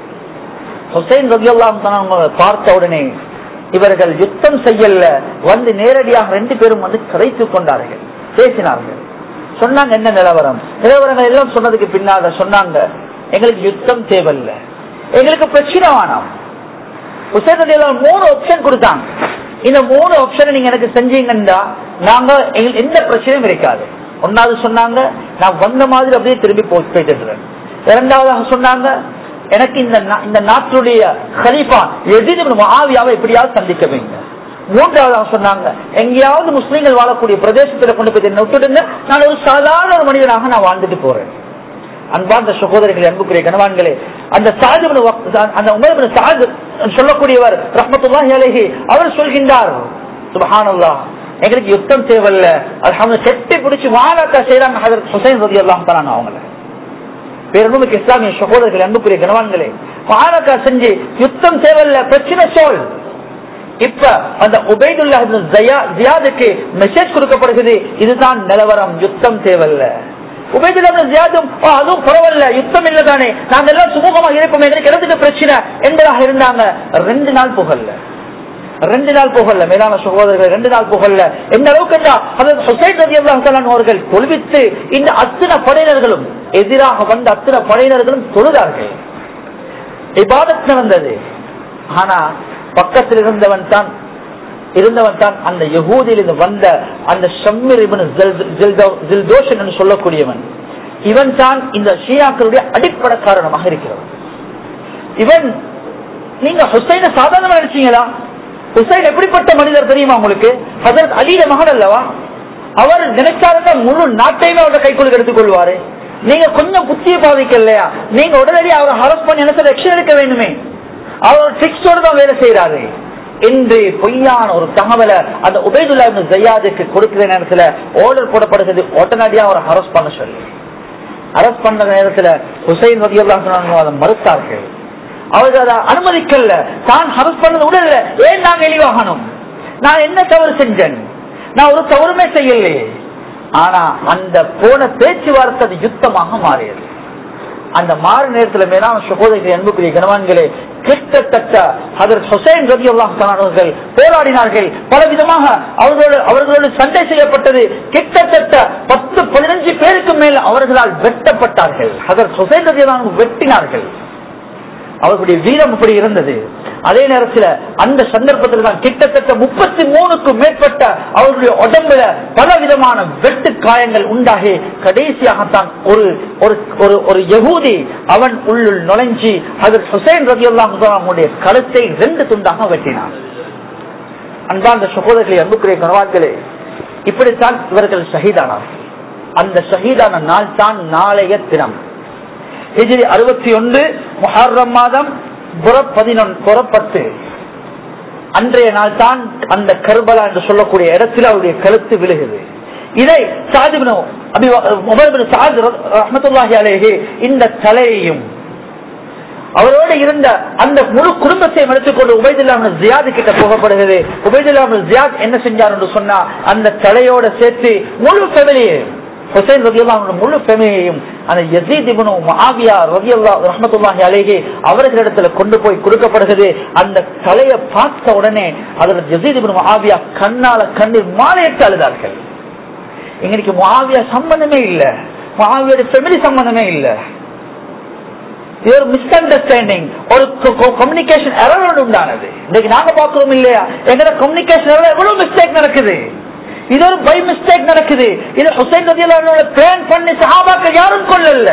ஹுசைன் ரலியல்லாஹு தஆலா பார்த்த உடனே இவர்கள் யுத்தம் செய்யல, வந்து நேரடியாக 2 பேரும் வந்து கரைத்துக் கொண்டார்கள், பேசினார்கள். சொன்னாங்க என்ன நிலவரங்கள் எல்லாம் சொன்னதுக்கு பின்னால சொன்னாங்க, எங்களுக்கு யுத்தம் தேவையில்லை, எங்களுக்கு பிரச்சனை வேணாம். ஹுசைன் ரலியல்லாஹு 3 ஆப்ஷன் கொடுத்தாங்க. இந்த 3 ஆப்ஷனை நீங்க எனக்கு செஞ்சீங்கன்னா நாங்க எந்த பிரச்சனையும் இருக்காது. ஒன்னாவது சொன்னாங்க, நான் வந்த மாதிரி அப்படியே திரும்பி போயிட்டு. இரண்டாவதாக சொன்னாங்க, எனக்கு இந்த நாட்டுடைய கலீஃபா யஸீத் இப்னு முஆவியாவை எப்படியாவது சந்திக்க வேண்டும். மூன்றாவதாக சொன்னாங்க, எங்கேயாவது முஸ்லீம்கள் வாழக்கூடிய பிரதேசத்துல கொண்டு போய் என்ன விட்டுடுங்க, நான் ஒரு சாதாரண ஒரு மனிதனாக நான் வாழ்ந்துட்டு போறேன். அன்பார்ந்த சகோதரர்களே, அன்புக்குரிய கணவான்களே, அந்த உமர் இப்னு சஅத் சொல்லக்கூடியவர் ரஹ்மத்துல்லாஹி அலைஹி அவர் சொல்கின்றார், சுப்ஹானல்லாஹ், எங்களுக்கு யுத்தம் தேவையில்ல, அல்ஹம்துலில்லாஹ், செட்டி பிடிச்சு வாழாக்கா செய்யறாங்க ஹஜ்ரத் ஹுசைன் ரலியல்லாஹு தஆலா அவங்கள. பேரன்புமிக்க இஸ்லாமிய சகோதரர்களே, அன்புக்குரிய கணவான்களே, வாழாக்கா செஞ்சு யுத்தம் தேவையில்ல, பிரச்சனை சோல். இப்ப அந்த உபைதுல்லாஹ் இப்னு ஜியாதுக்கு மெசேஜ் கொடுக்கப்படுகிறது, இதுதான் நிலவரம், யுத்தம் தேவையில்ல. உபைதுல்லாஹ் இப்னு ஜியாதும் அதுவும் பரவாயில்ல, யுத்தம் இல்ல தானே, நாங்க எல்லாம் சுமூகமா இருப்போம், எங்களுக்கு இடத்துக்கு பிரச்சனை என்பதாக இருந்தாங்க. 2 நாள் புகழ்ல, 2 நாள் புகழ்ல, மேலான சகோதரர்கள், 2 நாள் புகழ்ல. எந்த அளவுக்கு ஹுசைன் ரலியல்லாஹு தஆலா அவர்கள் தொழுவித்து இந்த அத்தனை படையினர்களும் எதிராக வந்த அத்தனை படையினர்களும் தொழுதார்கள், இபாதத் நடந்தது. ஆனா பக்கத்தில் இருந்தவன் தான் அந்த யஹூதியிலிருந்து வந்த அந்த ஷம்மீர் இப்னு ஜில்தோஷன் என்று சொல்லக்கூடியவன். இவன் தான் இந்த ஷியாக்களுடைய அடிப்படை காரணமாக இருக்கிறவன். இவன், நீங்க ஹுசைனை சாதாரணமா நினைச்சீங்களா? ஹுசைன் எப்படிப்பட்ட மனிதர் தெரியுமா உங்களுக்கு? ஹஜ்ரத் அலிய மகன் அல்லவா? அவர் நினைச்சாருன்னா முழு நாட்டையுமே அவருடைய கைக்குள்ள எடுத்துக் கொள்வாரு. நீங்க கொஞ்சம் புத்திய பாதிக்கலையா, நீங்க உடனடி அவரை ஹரஸ் பண்ணி என்ன ஆக்ஷன் எடுக்க வேண்டுமே. அவர் சிக்ஸோடு தான் வேலை செய்யறாரு என்று பொய்யான ஒரு தகவலை அந்த உபைதுல்லாஹ் இப்னு ஜியாதுக்கு கொடுக்கிற நேரத்தில் ஆர்டர் போடப்படுகிறது, உடனடியா அவரை ஹரஸ் பண்ண சொல்லி. ஹரஸ் பண்ண நேரத்தில் ஹுசைன் ரலியல்லாஹு அன்ஹு அதை மறுத்தார்கள். அவர்கள் அதை அனுமதிக்கல. தான் ஹரஸ் பண்ணது உடல்ல, ஏன் நாங்க எளிவாகணும், நான் என்ன தவறு செஞ்சேன், நான் ஒரு தவறுமே செய்யலையே. ஆனா அந்த போன பேச்சுவார்த்தை யுத்தமாக மாறியது. அந்த மாறு நேரத்தில் மேலான சகோதரர்கள், அன்புக்குரிய கணவான்களே, கிட்டத்தட்ட ஹஜ்ரத் ஹுசைன் ரலியல்லாஹு தஆலா அவர்கள் போராடினார்கள். பல விதமாக அவர்களோடு சண்டை செய்யப்பட்டது. கிட்டத்தட்ட 10-15 பேருக்கு மேல் அவர்களால் வெட்டப்பட்டார்கள். ஹஜ்ரத் ஹுசைன் ரலியல்லாஹு அன்ஹு வெட்டினார்கள். அவர்களுடைய வீரம் இப்படி இருந்தது. அதே நேரத்தில் அந்த சந்தர்ப்பத்தில் தான் கிட்டத்தட்ட 33க்கும் மேற்பட்ட அவர்களுடைய உடம்புல பல விதமான வெட்டு காயங்கள் உண்டாகி கடைசியாகத்தான் ஒரு யகூதி அவன் உள்ளுள் நுழைஞ்சி ஹஜ்ரத் ஹுசைன் ரலியல்லாஹு தஆலா அவருடைய கழுத்தை 2 துண்டாக வெட்டினான். அன்பார்ந்த சகோதரர்களே, அன்புக்குரிய கணவான்களே, இப்படித்தான் இவர்கள் ஷஹீதானார்கள். அந்த ஷஹீதான நாள் தான் நாளைய தினம், ஹிஜ்ரி 61 முஹர்ரம் மாதம் புற 10 அன்றைய நாள் தான் அந்த கர்பலா என்று சொல்லக்கூடிய இடத்தில் அவருடைய கழுத்து விழுகுது. இதை சஅத் இப்னு சஅத் ரஹ்மத்துல்லாஹி அலைஹி இந்த தலையையும் அவரோடு இருந்த அந்த முழு குடும்பத்தையும் எடுத்துக்கொண்டு உபைதுல்லாஹ் இப்னு ஜியாத் கிட்ட போகப்படுகிறது. உபைதுல்லாஹ் இப்னு ஜியாத் என்ன செஞ்சார் என்று சொன்னா, அந்த தலையோட சேர்த்து முழு ஃபேமிலியை, ஹுசைன் ரலியல்லாஹு அன்ஹு முழு ஃபேமிலியையும் அந்த யஸீத் இப்னு முஆவியா ரலியல்லாஹு ரஹ்மத்துல்லாஹி அலைஹி அவர்களிடத்துல கொண்டு போய் கொடுக்கப்படுகிறது. அந்த தலையை பார்த்த உடனே அதுல யஸீத் இப்னு முஆவியா கண்ணால கண்ணீர் மாலையிட்டு அழுதார்கள். எங்களுக்கு முஆவியா சம்பந்தமே இல்ல, முஆவியோட ஃபேமிலி சம்பந்தமே இல்ல. இது ஒரு மிஸ் அண்டர்ஸ்டாண்டிங், ஒரு கம்யூனிகேஷன் எரர் உண்டானது. இன்னைக்கு நாங்க பாக்குறோம் இல்லையா, எங்களோட கம்யூனிகேஷன் எரர் எவ்வளவு மிஸ்டேக் நடக்குது. இது ஒரு பை மிஸ்டேக் நடக்குது. இது ஹுசைன் ரலியல்லாஹு அன்ஹு பிளான் பண்ணி சஹாபாக்கள் யாரும் கொல்லல.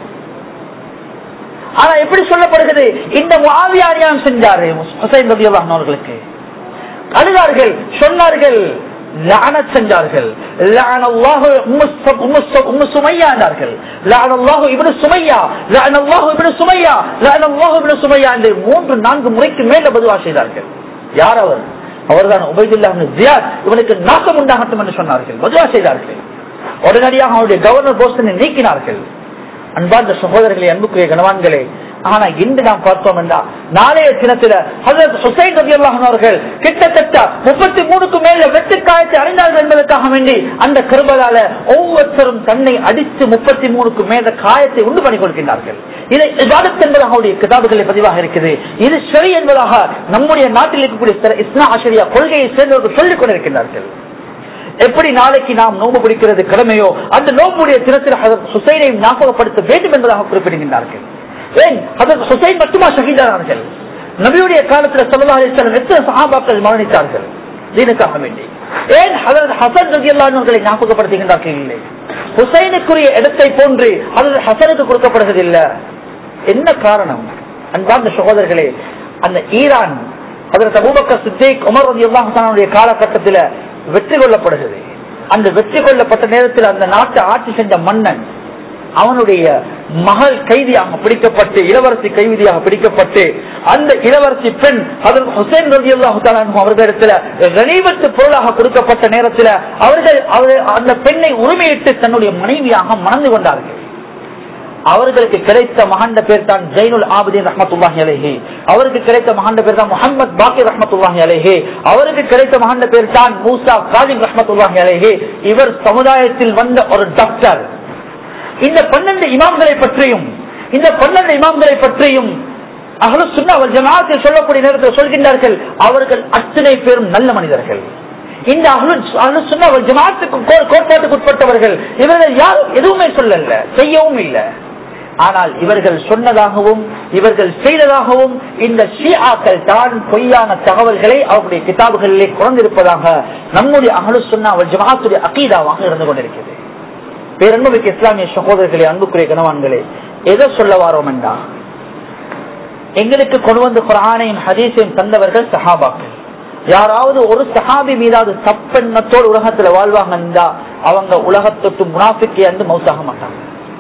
ஆனா எப்படி சொல்லப்படுகிறது, இந்த முஆவியா அநியாயம் செஞ்சாரு ஹுசைன் ரலியல்லாஹு அன்ஹு அவர்களுக்கு. அழுதார்கள், சொன்னார்கள், லஅனத் செஞ்சார்கள். லஅனல்லாஹு உம்மு சுமையா என்றார்கள். லஅனல்லாஹு இப்னு சுமையா, லஅனல்லாஹு இப்னு சுமையா, லஅனல்லாஹு இப்னு சுமையா என்று 3-4 முறைக்கு மேல பதுவா செய்தார்கள். யார் அவர்? அவர்தான் உபைதுல்லாஹ் இப்னு ஜியாத். இவனுக்கு நாசம் உண்டாகட்டும் என்று சொன்னார்கள், பதுவா செய்தார்கள். உடனடியாக அவருடைய கவர்னர் போஸ்டனை நீக்கினார்கள். அன்பார்ந்த சகோதரர்களே, அன்புக்குரிய கணவான்களே, ஆனா இன்று நாம் பார்த்தோம் என்றால் நாளைய தினத்தில் ஹஜ்ரத் ஹுசைன் ரலியல்லாஹு அன்ஹு அவர்கள் கிட்டத்தட்ட 33க்கும் மேல வெட்டுக்காயத்தை அடைந்தார்கள் என்பதற்காக வேண்டி அந்த கர்பலால ஒவ்வொருத்தரும் தன்னை அடித்து 33க்கும் மேல காயத்தை உண்டு பண்ணி கொடுக்கின்றார்கள். இதை இபாதத் என்பதாக அவருடைய கிதாபுகளில் பதிவாக இருக்குது. இது ஷரி என்பதாக நம்முடைய நாட்டில் இருக்கக்கூடிய இஸ்னா அஷரியா கொள்கையை சேர்ந்தவர்கள் சொல்லிக் கொண்டிருக்கின்றார்கள். எப்படி நாளைக்கு நாம் நோம்பு பிடிக்கிறது கடமையோ, அந்த நோம்புடைய தினத்தில் ஹஜ்ரத் ஹுசைனை ஞாபகப்படுத்த வேண்டும் என்பதாக குறிப்பிடுகின்றார்கள். ஏன் ஹஜ்ரத் ஹுசைன் மட்டுமா ஷஹீதானார்கள்? நபியுடைய காலத்தில் ஸல்லல்லாஹு அலைஹி வஸல்லம் எத்தனை சஹாபாக்கள் மரணித்தார்கள் தீனுக்காக வேண்டி? ஏன் ஹஜ்ரத் ஹஸன் ரலியல்லாஹு அன்ஹு அவர்களை ஞாபகப்படுத்துகின்றார்கள்? இல்லை, ஹுசைனுக்குரிய இடத்தை போன்று ஹஜ்ரத் ஹஸனுக்கு கொடுக்கப்படுவதில்லை. என்ன காரணம்? அன்பார்ந்த சகோதரர்களே, அந்த ஈரான் ஹஜ்ரத் அபூபக்கர் சித்திக் உமர் ரலியல்லாஹு அன்ஹுடைய காலகட்டத்தில் வெற்றி கொள்ளப்படுகிறது. அந்த வெற்றி கொள்ளப்பட்ட நேரத்தில் அந்த நாட்டை ஆட்சி செஞ்ச மன்னன் அவனுடைய மகள் கைதியாக பிடிக்கப்பட்டு, இளவரசி கைதியாக பிடிக்கப்பட்டு, அந்த இளவரசி பெண் ஹஜ்ரத் ஹுசைன் ரலியல்லாஹு தஆலா அன்ஹு அவர்களிடத்தில் கனிமத்து பொருளாக கொடுக்கப்பட்ட நேரத்தில் அவர்கள் அந்த பெண்ணை உரிமையிட்டு தன்னுடைய மனைவியாக மணந்து கொண்டார்கள். அவர்களுக்கு கிடைத்த மகண்ட பேர் தான் ஜைனுல் ஆபிதீன் ரஹ்மத்துல்லாஹி அலைஹி. அவருக்கு கிடைத்த மகண்ட பேர் தான் முஹம்மது பாக்கிர் ரஹ்மத்துல்லாஹி அலைஹி. அவருக்கு கிடைத்த மகண்ட பேர் தான் மூசா காலிம் ரஹ்மத்துல்லாஹி அலைஹி. இவர் சமுதாயத்தில் வந்த ஒரு டாக்டர். இந்த 12 இமாம்களை பற்றியும் அஹ்லுஸ் சுன்னah வல் ஜமாஅத்தில் சொல்லக்கூடிய நேரத்தில் சொல்கின்றார்கள், அவர்கள் அத்தனை பேரும் நல்ல மனிதர்கள். இந்த அஹ்லுஸ் சுன்னah வல் ஜமாஅத்துக்கு கோட்பாட்டுக்கு உட்பட்டவர்கள். இவர்கள் யாரும் எதுவுமே சொல்லல, செய்யவும் இல்லை. ஆனால் இவர்கள் சொன்னதாகவும் இவர்கள் செய்ததாகவும் இந்த ஷியாக்கள் தான் பொய்யான தகவல்களை அவருடைய கிதாபுகளிலே குறைந்திருப்பதாக நம்முடைய அஹ்லுஸ் சுன்னah வல் ஜமாஅத்துடைய அகீதாவாக இருந்து கொண்டிருக்கிறது. பேரன்புமிக்க இஸ்லாமிய சகோதரர்களே, அன்புக்குரிய கணவான்களே, எதை சொல்ல வாரோம் என்றா, எங்களுக்கு கொண்டு வந்து குர்ஆனையும் ஹதீஸையும் தந்தவர்கள் சஹாபாக்கள். யாராவது ஒரு சஹாபி மீதாவது தப்பெண்ணத்தோடு உலகத்துல வாழ்வாங்க, அவங்க உலகத்தொட்டு முனாஃபிக்கே என்று மௌத்தாக மாட்டாங்க.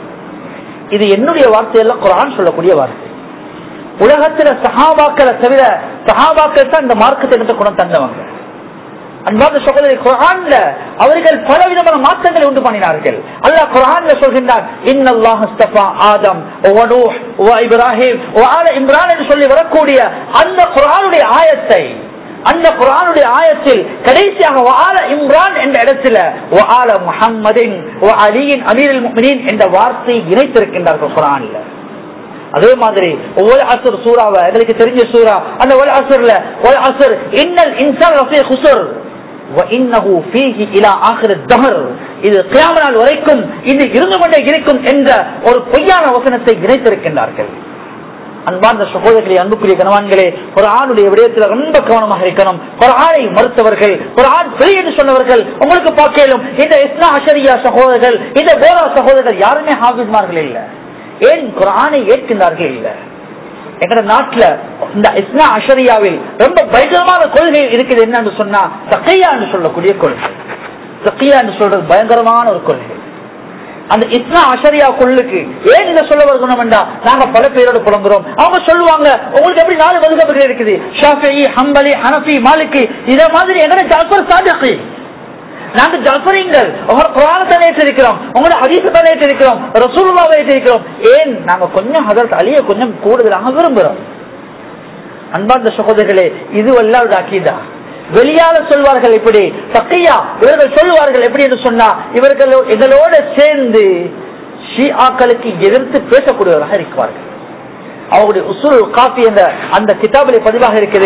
இது என்னுடைய வார்த்தையெல்லாம் குர்ஆன் சொல்லக்கூடிய வார்த்தை. உலகத்துல சஹாபாக்களை தவிர சஹாபாக்கள் தான் இந்த மார்க்கத்தை எனக்கு கொண்டு தந்தவங்க. அன்பார்ந்த சகோதரி, குர்ஆன்ல அவர்கள் பலவிதமான மாற்றங்களை உண்டு பண்ணினார்கள். அல்லாஹ் குர்ஆன்ல சொல்கின்றான், இன்னல்லாஹ் அஸ்தஃபா ஆதம் வ நூஹ் வ இப்ராஹிம் வ ஆல இம்ரான் என்று சொல்லி வரக்கூடிய அந்த குர்ஆனுடைய ஆயத்தை, அந்த குர்ஆனுடைய ஆயத்தில் கடைசியாக வஆல இம்ரான் என்ற இடத்துல வஆல முஹம்மதின் வ அலியின் அமீருல் முஃமினீன் என்ற வார்த்தையை இணைத்திருக்கின்றார்கள் குர்ஆன்ல. அதே மாதிரி வல் அஸ்ர் சூராவை எங்களுக்கு தெரிஞ்ச சூரா, அந்த வல் அஸ்ர்ல வல் அஸ்ர் இன்னல் இன்சான லஃபீ குஸ்ர் வ இன்னஹு ஃபீஹி இலா ஆகிரத் தஹர், இது கியாமத் நாள் வரைக்கும் இது இருந்து கொண்டே இருக்கும் என்ற ஒரு பொய்யான வசனத்தை இணைத்திருக்கின்றார்கள். அன்பார்ந்த சகோதரர்களே, அன்புக்குரிய கணவான்களே, குர்ஆனுடைய விடயத்தில் ரொம்ப கவனமாக இருக்கணும். குர்ஆனை மறுத்தவர்கள், குர்ஆன் சரி என்று சொன்னவர்கள் உங்களுக்கு பார்க்கலும் இந்த இஸ்னா அஷரியா சகோதரர்கள், இந்த போரா சகோதரர்கள் யாருமே ஹாஃபிஸ்மார்கள் இல்ல. ஏன் குர்ஆனை ஏற்கின்றார்கள் இல்ல? எங்கட நாட்டுல இந்த இஸ்னா அஷரியாவில் ரொம்ப பயங்கரமான கொள்கை இருக்குது. என்னன்னு சொன்னா தக்கியா என்று சொல்லக்கூடிய கொள்கை. தக்கியா என்று சொல்றது பயங்கரமான ஒரு கொள்கை. அந்த இஸ்னா அஷரியா கொள்ளுக்கு ஏன் இதை சொல்ல வரணும் என்றா, நாங்க பல பேரோட புலங்குறோம். அவங்க சொல்லுவாங்க, உங்களுக்கு எப்படி 4 மதுஹபுகள் இருக்குது, ஷாஃபிஈ, ஹம்பலி, ஹனஃபி, மாலிகி, இத மாதிரி எங்க ஜாஃபர் சாதிகி, நாங்க ஜாஃபரிங்கள், உங்க குர்ஆனை ஏற்றிருக்கிறோம், உங்களோட ஹதீஸை ஏற்றிருக்கிறோம், ரசூலுல்லாஹை ஏற்றிருக்கிறோம். ஏன் நாங்க கொஞ்சம் ஹஜ்ரத் அலியை கொஞ்சம் கூடுதலாக விரும்புறோம். அன்பார்ந்த சகோதரர்களே, இது அல்லாஹ்வுடைய அகீதா. வெளியால சொல்வார்கள் இப்படி தக்கியா, இவர்கள் சொல்லுவார்கள் எப்படி என்று சொன்னா, இவர்கள் எங்களோட சேர்ந்து ஷிஆக்களுக்கு எதிர்த்து பேசக்கூடியவர்களாக இருக்கிறார்கள். அவருடைய உசூல் காஃபி என்ற அந்த கிதாபிலே பதிவாக இருக்குது,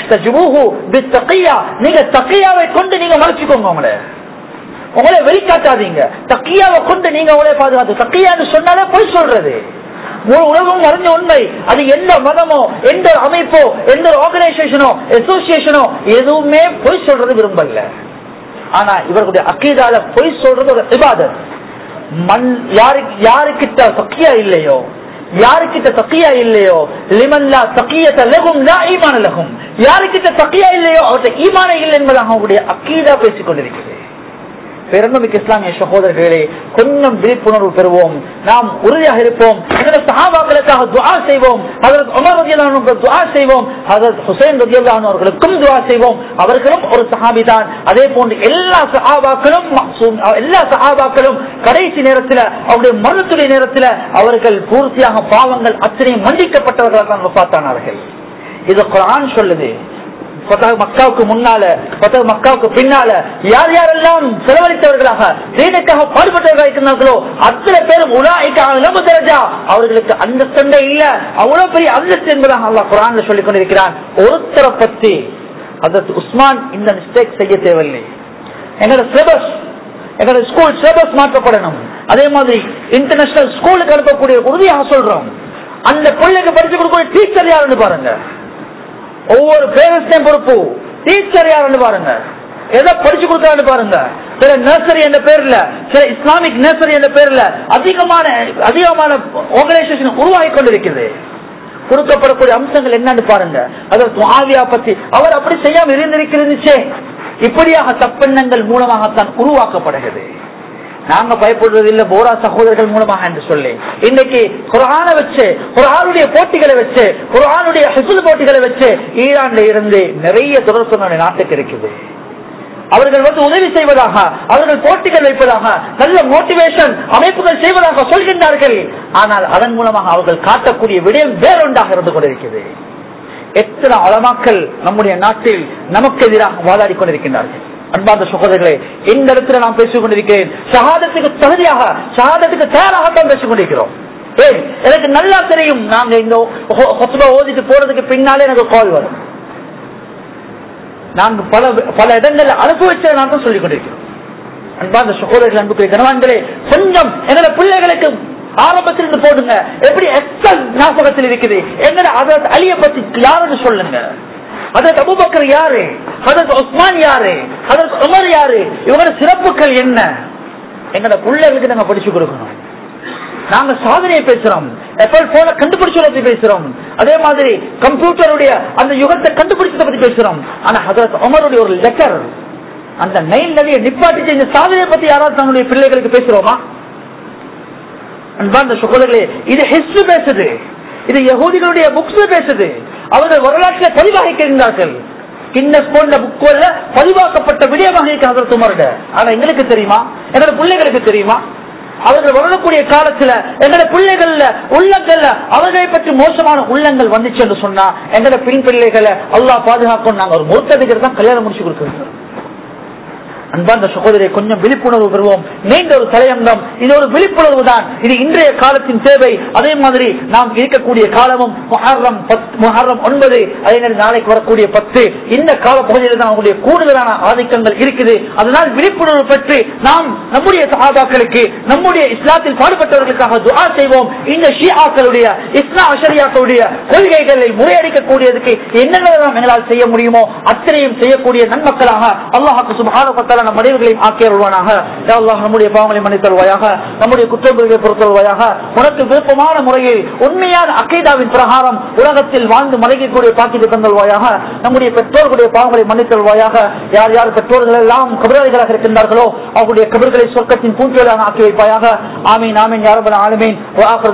நீங்க தக்கியாவை கொண்டு நீங்க மறைச்சுக்கோங்க, உங்களை வெளிக்காட்டாதீங்க, தக்கியாவை கொண்டு நீங்க உங்களை பாதுகாத்து. தக்கியான்னு சொன்னாலே போய் சொல்றது உலகம் அறிஞ்ச உண்மை. அது எந்த மதமோ, எந்த அமைப்போ, எந்த ஆர்கனைசேஷனோ, அசோசியேஷனோ எதுவுமே பொய் சொல்றது விரும்பல. ஆனா இவர்களுடைய அக்கீதால பொய் சொல்றது ஒரு இபாதத். யாருக்கிட்ட தக்கியா இல்லையோ, யாருக்கிட்ட தக்கியா இல்லையோ, லிமன்லா தக்கியத லஹும் லா ஈமான லஹும், யாருக்கிட்ட தக்கியா இல்லையோ அவருடைய ஈமானே இல்லை என்பதாக அவங்களுடைய அக்கீதா பேசிக் கொண்டிருக்கிறது. பெருமைமிக்க இஸ்லாமிய சகோதரர்களே, கொஞ்சம் விழிப்புணர்வு பெறுவோம், நாம் உறுதியாக இருப்போம். சஹாபாக்களுக்காக துஆ செய்வோம், ஹஜ்ரத் உமர் ரலியல்லாஹு அன்ஹு துஆ செய்வோம், ஹஜ்ரத் ஹுசைன் ரலியல்லாஹு அன்ஹு அவர்களுக்கும் துஆ செய்வோம். அவர்களும் ஒரு சஹாபி தான். அதே போன்று எல்லா சஹாபாக்களும் மஅசூம், எல்லா சஹாபாக்களும் கடைசி நேரத்தில் அவருடைய மரணத்துடைய நேரத்தில் அவர்கள் பூர்த்தியாக பாவங்கள் அத்தனை மன்னிக்கப்பட்டவர்களாக தான் வஃபாத்தானார்கள். இது குர்ஆன் சொல்லுது. மக்காவுக்கு முன்னால, மக்காவுக்கு பின்னால யார் யாரெல்லாம் செலவழித்தவர்களாக தீனுக்காக பாடுபட்டவர்களாக இருக்கிறார்களோ அத்தனை பேரும் அவர்களுக்கு அந்த சண்டை இல்ல, அவ்வளவு பெரிய அந்தஸ்து என்பதாக அல்லாஹ் குர்ஆன்ல சொல்லிக் கொண்டிருக்கிறான். ஒருத்தரை பத்தி ஹஜ்ரத் உஸ்மான் இந்த மிஸ்டேக் செய்ய தேவையில்லை. எங்களோட சிலபஸ், எங்களோட ஸ்கூல் சிலபஸ் மாற்றப்படணும். அதே மாதிரி இன்டர்நேஷனல் ஸ்கூலுக்கு அனுப்பக்கூடிய உறுதியாக சொல்றோம். அந்த பிள்ளைக்கு படிச்சு கொடுக்கக்கூடிய டீச்சர் யாருன்னு பாருங்க. ஒவ்வொரு பேரண்ட்ஸையும் பொறுப்பு. டீச்சர் யாருன்னு பாருங்க, எதை படிச்சு கொடுக்கறான்னு பாருங்க. சில நர்சரி என்ற பேர்ல, சில இஸ்லாமிக் நர்சரி என்ற பேர்ல அதிகமான ஆர்கனைசேஷன் உருவாகி கொண்டிருக்கிறது. கொடுக்கப்படக்கூடிய அம்சங்கள் என்னன்னு பாருங்க. அதற்கு முஆவியா பத்தி அவர் அப்படி செய்யாம இருந்திருக்கிறதுச்சே, இப்படியாக தப்பெண்ணங்கள் மூலமாகத்தான் உருவாக்கப்படுகிறது. நாங்க பயப்படுறது இல்ல போரா சகோதரர்கள் மூலமாக என்று சொல்லி இன்னைக்கு குர்ஆனை வச்சு குர்ஆனுடைய போட்டிகளை வச்சு குர்ஆனுடைய ஹிஃப்ஸ் போட்டிகளை வச்சு ஈரான்ல இருந்து நிறைய தொடர்பு நாட்டுக்கு இருக்குது. அவர்கள் உதவி செய்வதாக அவர்கள் போட்டிகள் வைப்பதாக நல்ல மோட்டிவேஷன் அமைப்புகள் செய்வதாக சொல்கின்றார்கள். ஆனால் அதன் மூலமாக அவர்கள் காட்டக்கூடிய விடயம் வேறொன்றாக இருந்து கொண்டிருக்கிறது. எத்தனை உலமாக்கள் நம்முடைய நாட்டில் நமக்கு எதிராக வாதாடி கொண்டிருக்கின்றார்கள். அன்பார்ந்த சகோதரர்களே, இந்த இடத்துல நாம் பேசிக் கொண்டிருக்கிறேன். ஷஹாதத்துக்கு தகுதியாக ஷஹாதத்துக்கு தயாராகத்தான் பேசிக் கொண்டிருக்கிறோம். ஏன் எனக்கு நல்லா தெரியும், நாங்க இந்த ஹுத்பா ஓதிட்டு போறதுக்கு பின்னாலே எனக்கு கால் வரும். நாங்க பல இடங்கள்ல அனுபவிச்சதை நான் தான் சொல்லிக் கொண்டிருக்கிறோம். அன்பார்ந்த சகோதரர்கள், அன்புக்குரிய கணவான்களே, கொஞ்சம் எங்களோட பிள்ளைகளுக்கு ஆரம்பத்திலிருந்து போடுங்க. எப்படி எக்ஸல் ஞாபகத்தில் இருக்குது. எங்கட ஹஜ்ரத் அலியை பத்தி யாருன்னு சொல்லுங்க. ஹஜ்ரத் அபூபக்கர் யாரு, ஹஜ்ரத் உஸ்மான் யாரு, ஹஜ்ரத் உமர் யாரு, இவங்களோட சிறப்புகள் என்ன, எங்கட பிள்ளைகளுக்கு நாங்க படிச்சு கொடுக்கணும். நாங்க சாதனையை பேசுறோம், ஆப்பிள் போன கண்டுபிடிச்சதை பத்தி பேசுறோம், அதே மாதிரி கம்ப்யூட்டருடைய அந்த யுகத்தை கண்டுபிடிச்சதை பத்தி பேசுறோம். ஆனா ஹஜ்ரத் உமருடைய ஒரு லெட்டர், அந்த நைல் நதியை நிப்பாட்டி இந்த சாதனையை பத்தி யாராவது தங்களுடைய பிள்ளைகளுக்கு பேசுறோமா? அன்பார்ந்த சகோதரர்களே, இது ஹிஸ்டரி பேசுது, இது யஹூதிகளுடைய புக்ஸ் பேசுது. அவர்கள் வரலாற்றில் பதிவாகிக்கிறார்கள். கின்னஸ் போன்ற புக்குல பதிவாக்கப்பட்ட விடயமாக இருக்கிறது உமர்ட. ஆனா எங்களுக்கு தெரியுமா, எங்களோட பிள்ளைகளுக்கு தெரியுமா? அவர்கள் வரக்கூடிய காலத்துல எங்களோட பிள்ளைகள்ல உள்ளங்கள்ல அவர்களை பற்றி மோசமான உள்ளங்கள் வந்துச்சு என்று சொன்னா எங்களோட பெண் பிள்ளைகளை அல்லாஹ் பாதுகாக்கும். நாங்க ஒரு முர்த்ததிகர் தான் கல்யாணம் முடிச்சு கொடுக்கிறோம். அன்பார்ந்த சகோதரரை, கொஞ்சம் விழிப்புணர்வு பெறுவோம். நீண்ட ஒரு தலையங்கம், இது ஒரு விழிப்புணர்வு தான். இது இன்றைய காலத்தின் தேவை. அதே மாதிரி நாம் இருக்கக்கூடிய காலமும் முஹர்ரம் 9, அதே நேரம் நாளைக்கு வரக்கூடிய 10, இந்த கால பகுதியில் தான் அவங்களுடைய கூடுதலான ஆதிக்கங்கள் இருக்குது. அதனால் விழிப்புணர்வு பெற்று நாம் நம்முடைய சஹாபாக்களுக்கு, நம்முடைய இஸ்லாத்தில் பாடுபட்டவர்களுக்காக துஆ செய்வோம். இந்த ஷியாக்களுடைய இஸ்லாம் அஷரியாக்களுடைய கொள்கைகளை முறையடிக்கக்கூடியதுக்கு என்னென்னலாம் எங்களால் செய்ய முடியுமோ அத்தனையும் செய்யக்கூடிய நன்மக்களாக அல்லாஹ் சுப்ஹானஹு வ தஆலா நம் அனைவர்களையும் ஆக்கியருள்வானாக. யா அல்லாஹ், நம்முடைய பாவங்களை மன்னித்தருள்வாயாக, நம்முடைய குற்றங்களை பொறுத்தருள்வாயாக. உனக்கு விருப்பமான முறையில் உண்மையான அகீதாவின் பிரகாரம் உலகத்தில் வாழ்ந்து மறைக்கக்கூடிய பாக்கியத்தை தந்தருள்வாயாக. நம்முடைய பெற்றோர்களுடைய பாவங்களை மன்னித்தருள்வாயாக. யார் யார் பெற்றோர்கள் எல்லாம் கபராளிகளாக இருக்கின்றார்களோ அவருடைய கபர்களை சொர்க்கத்தின் பூஞ்சோலாக ஆக்கி வைப்பாயாக. ஆமீன் ஆமீன் யா ரப்பல் ஆலமீன்.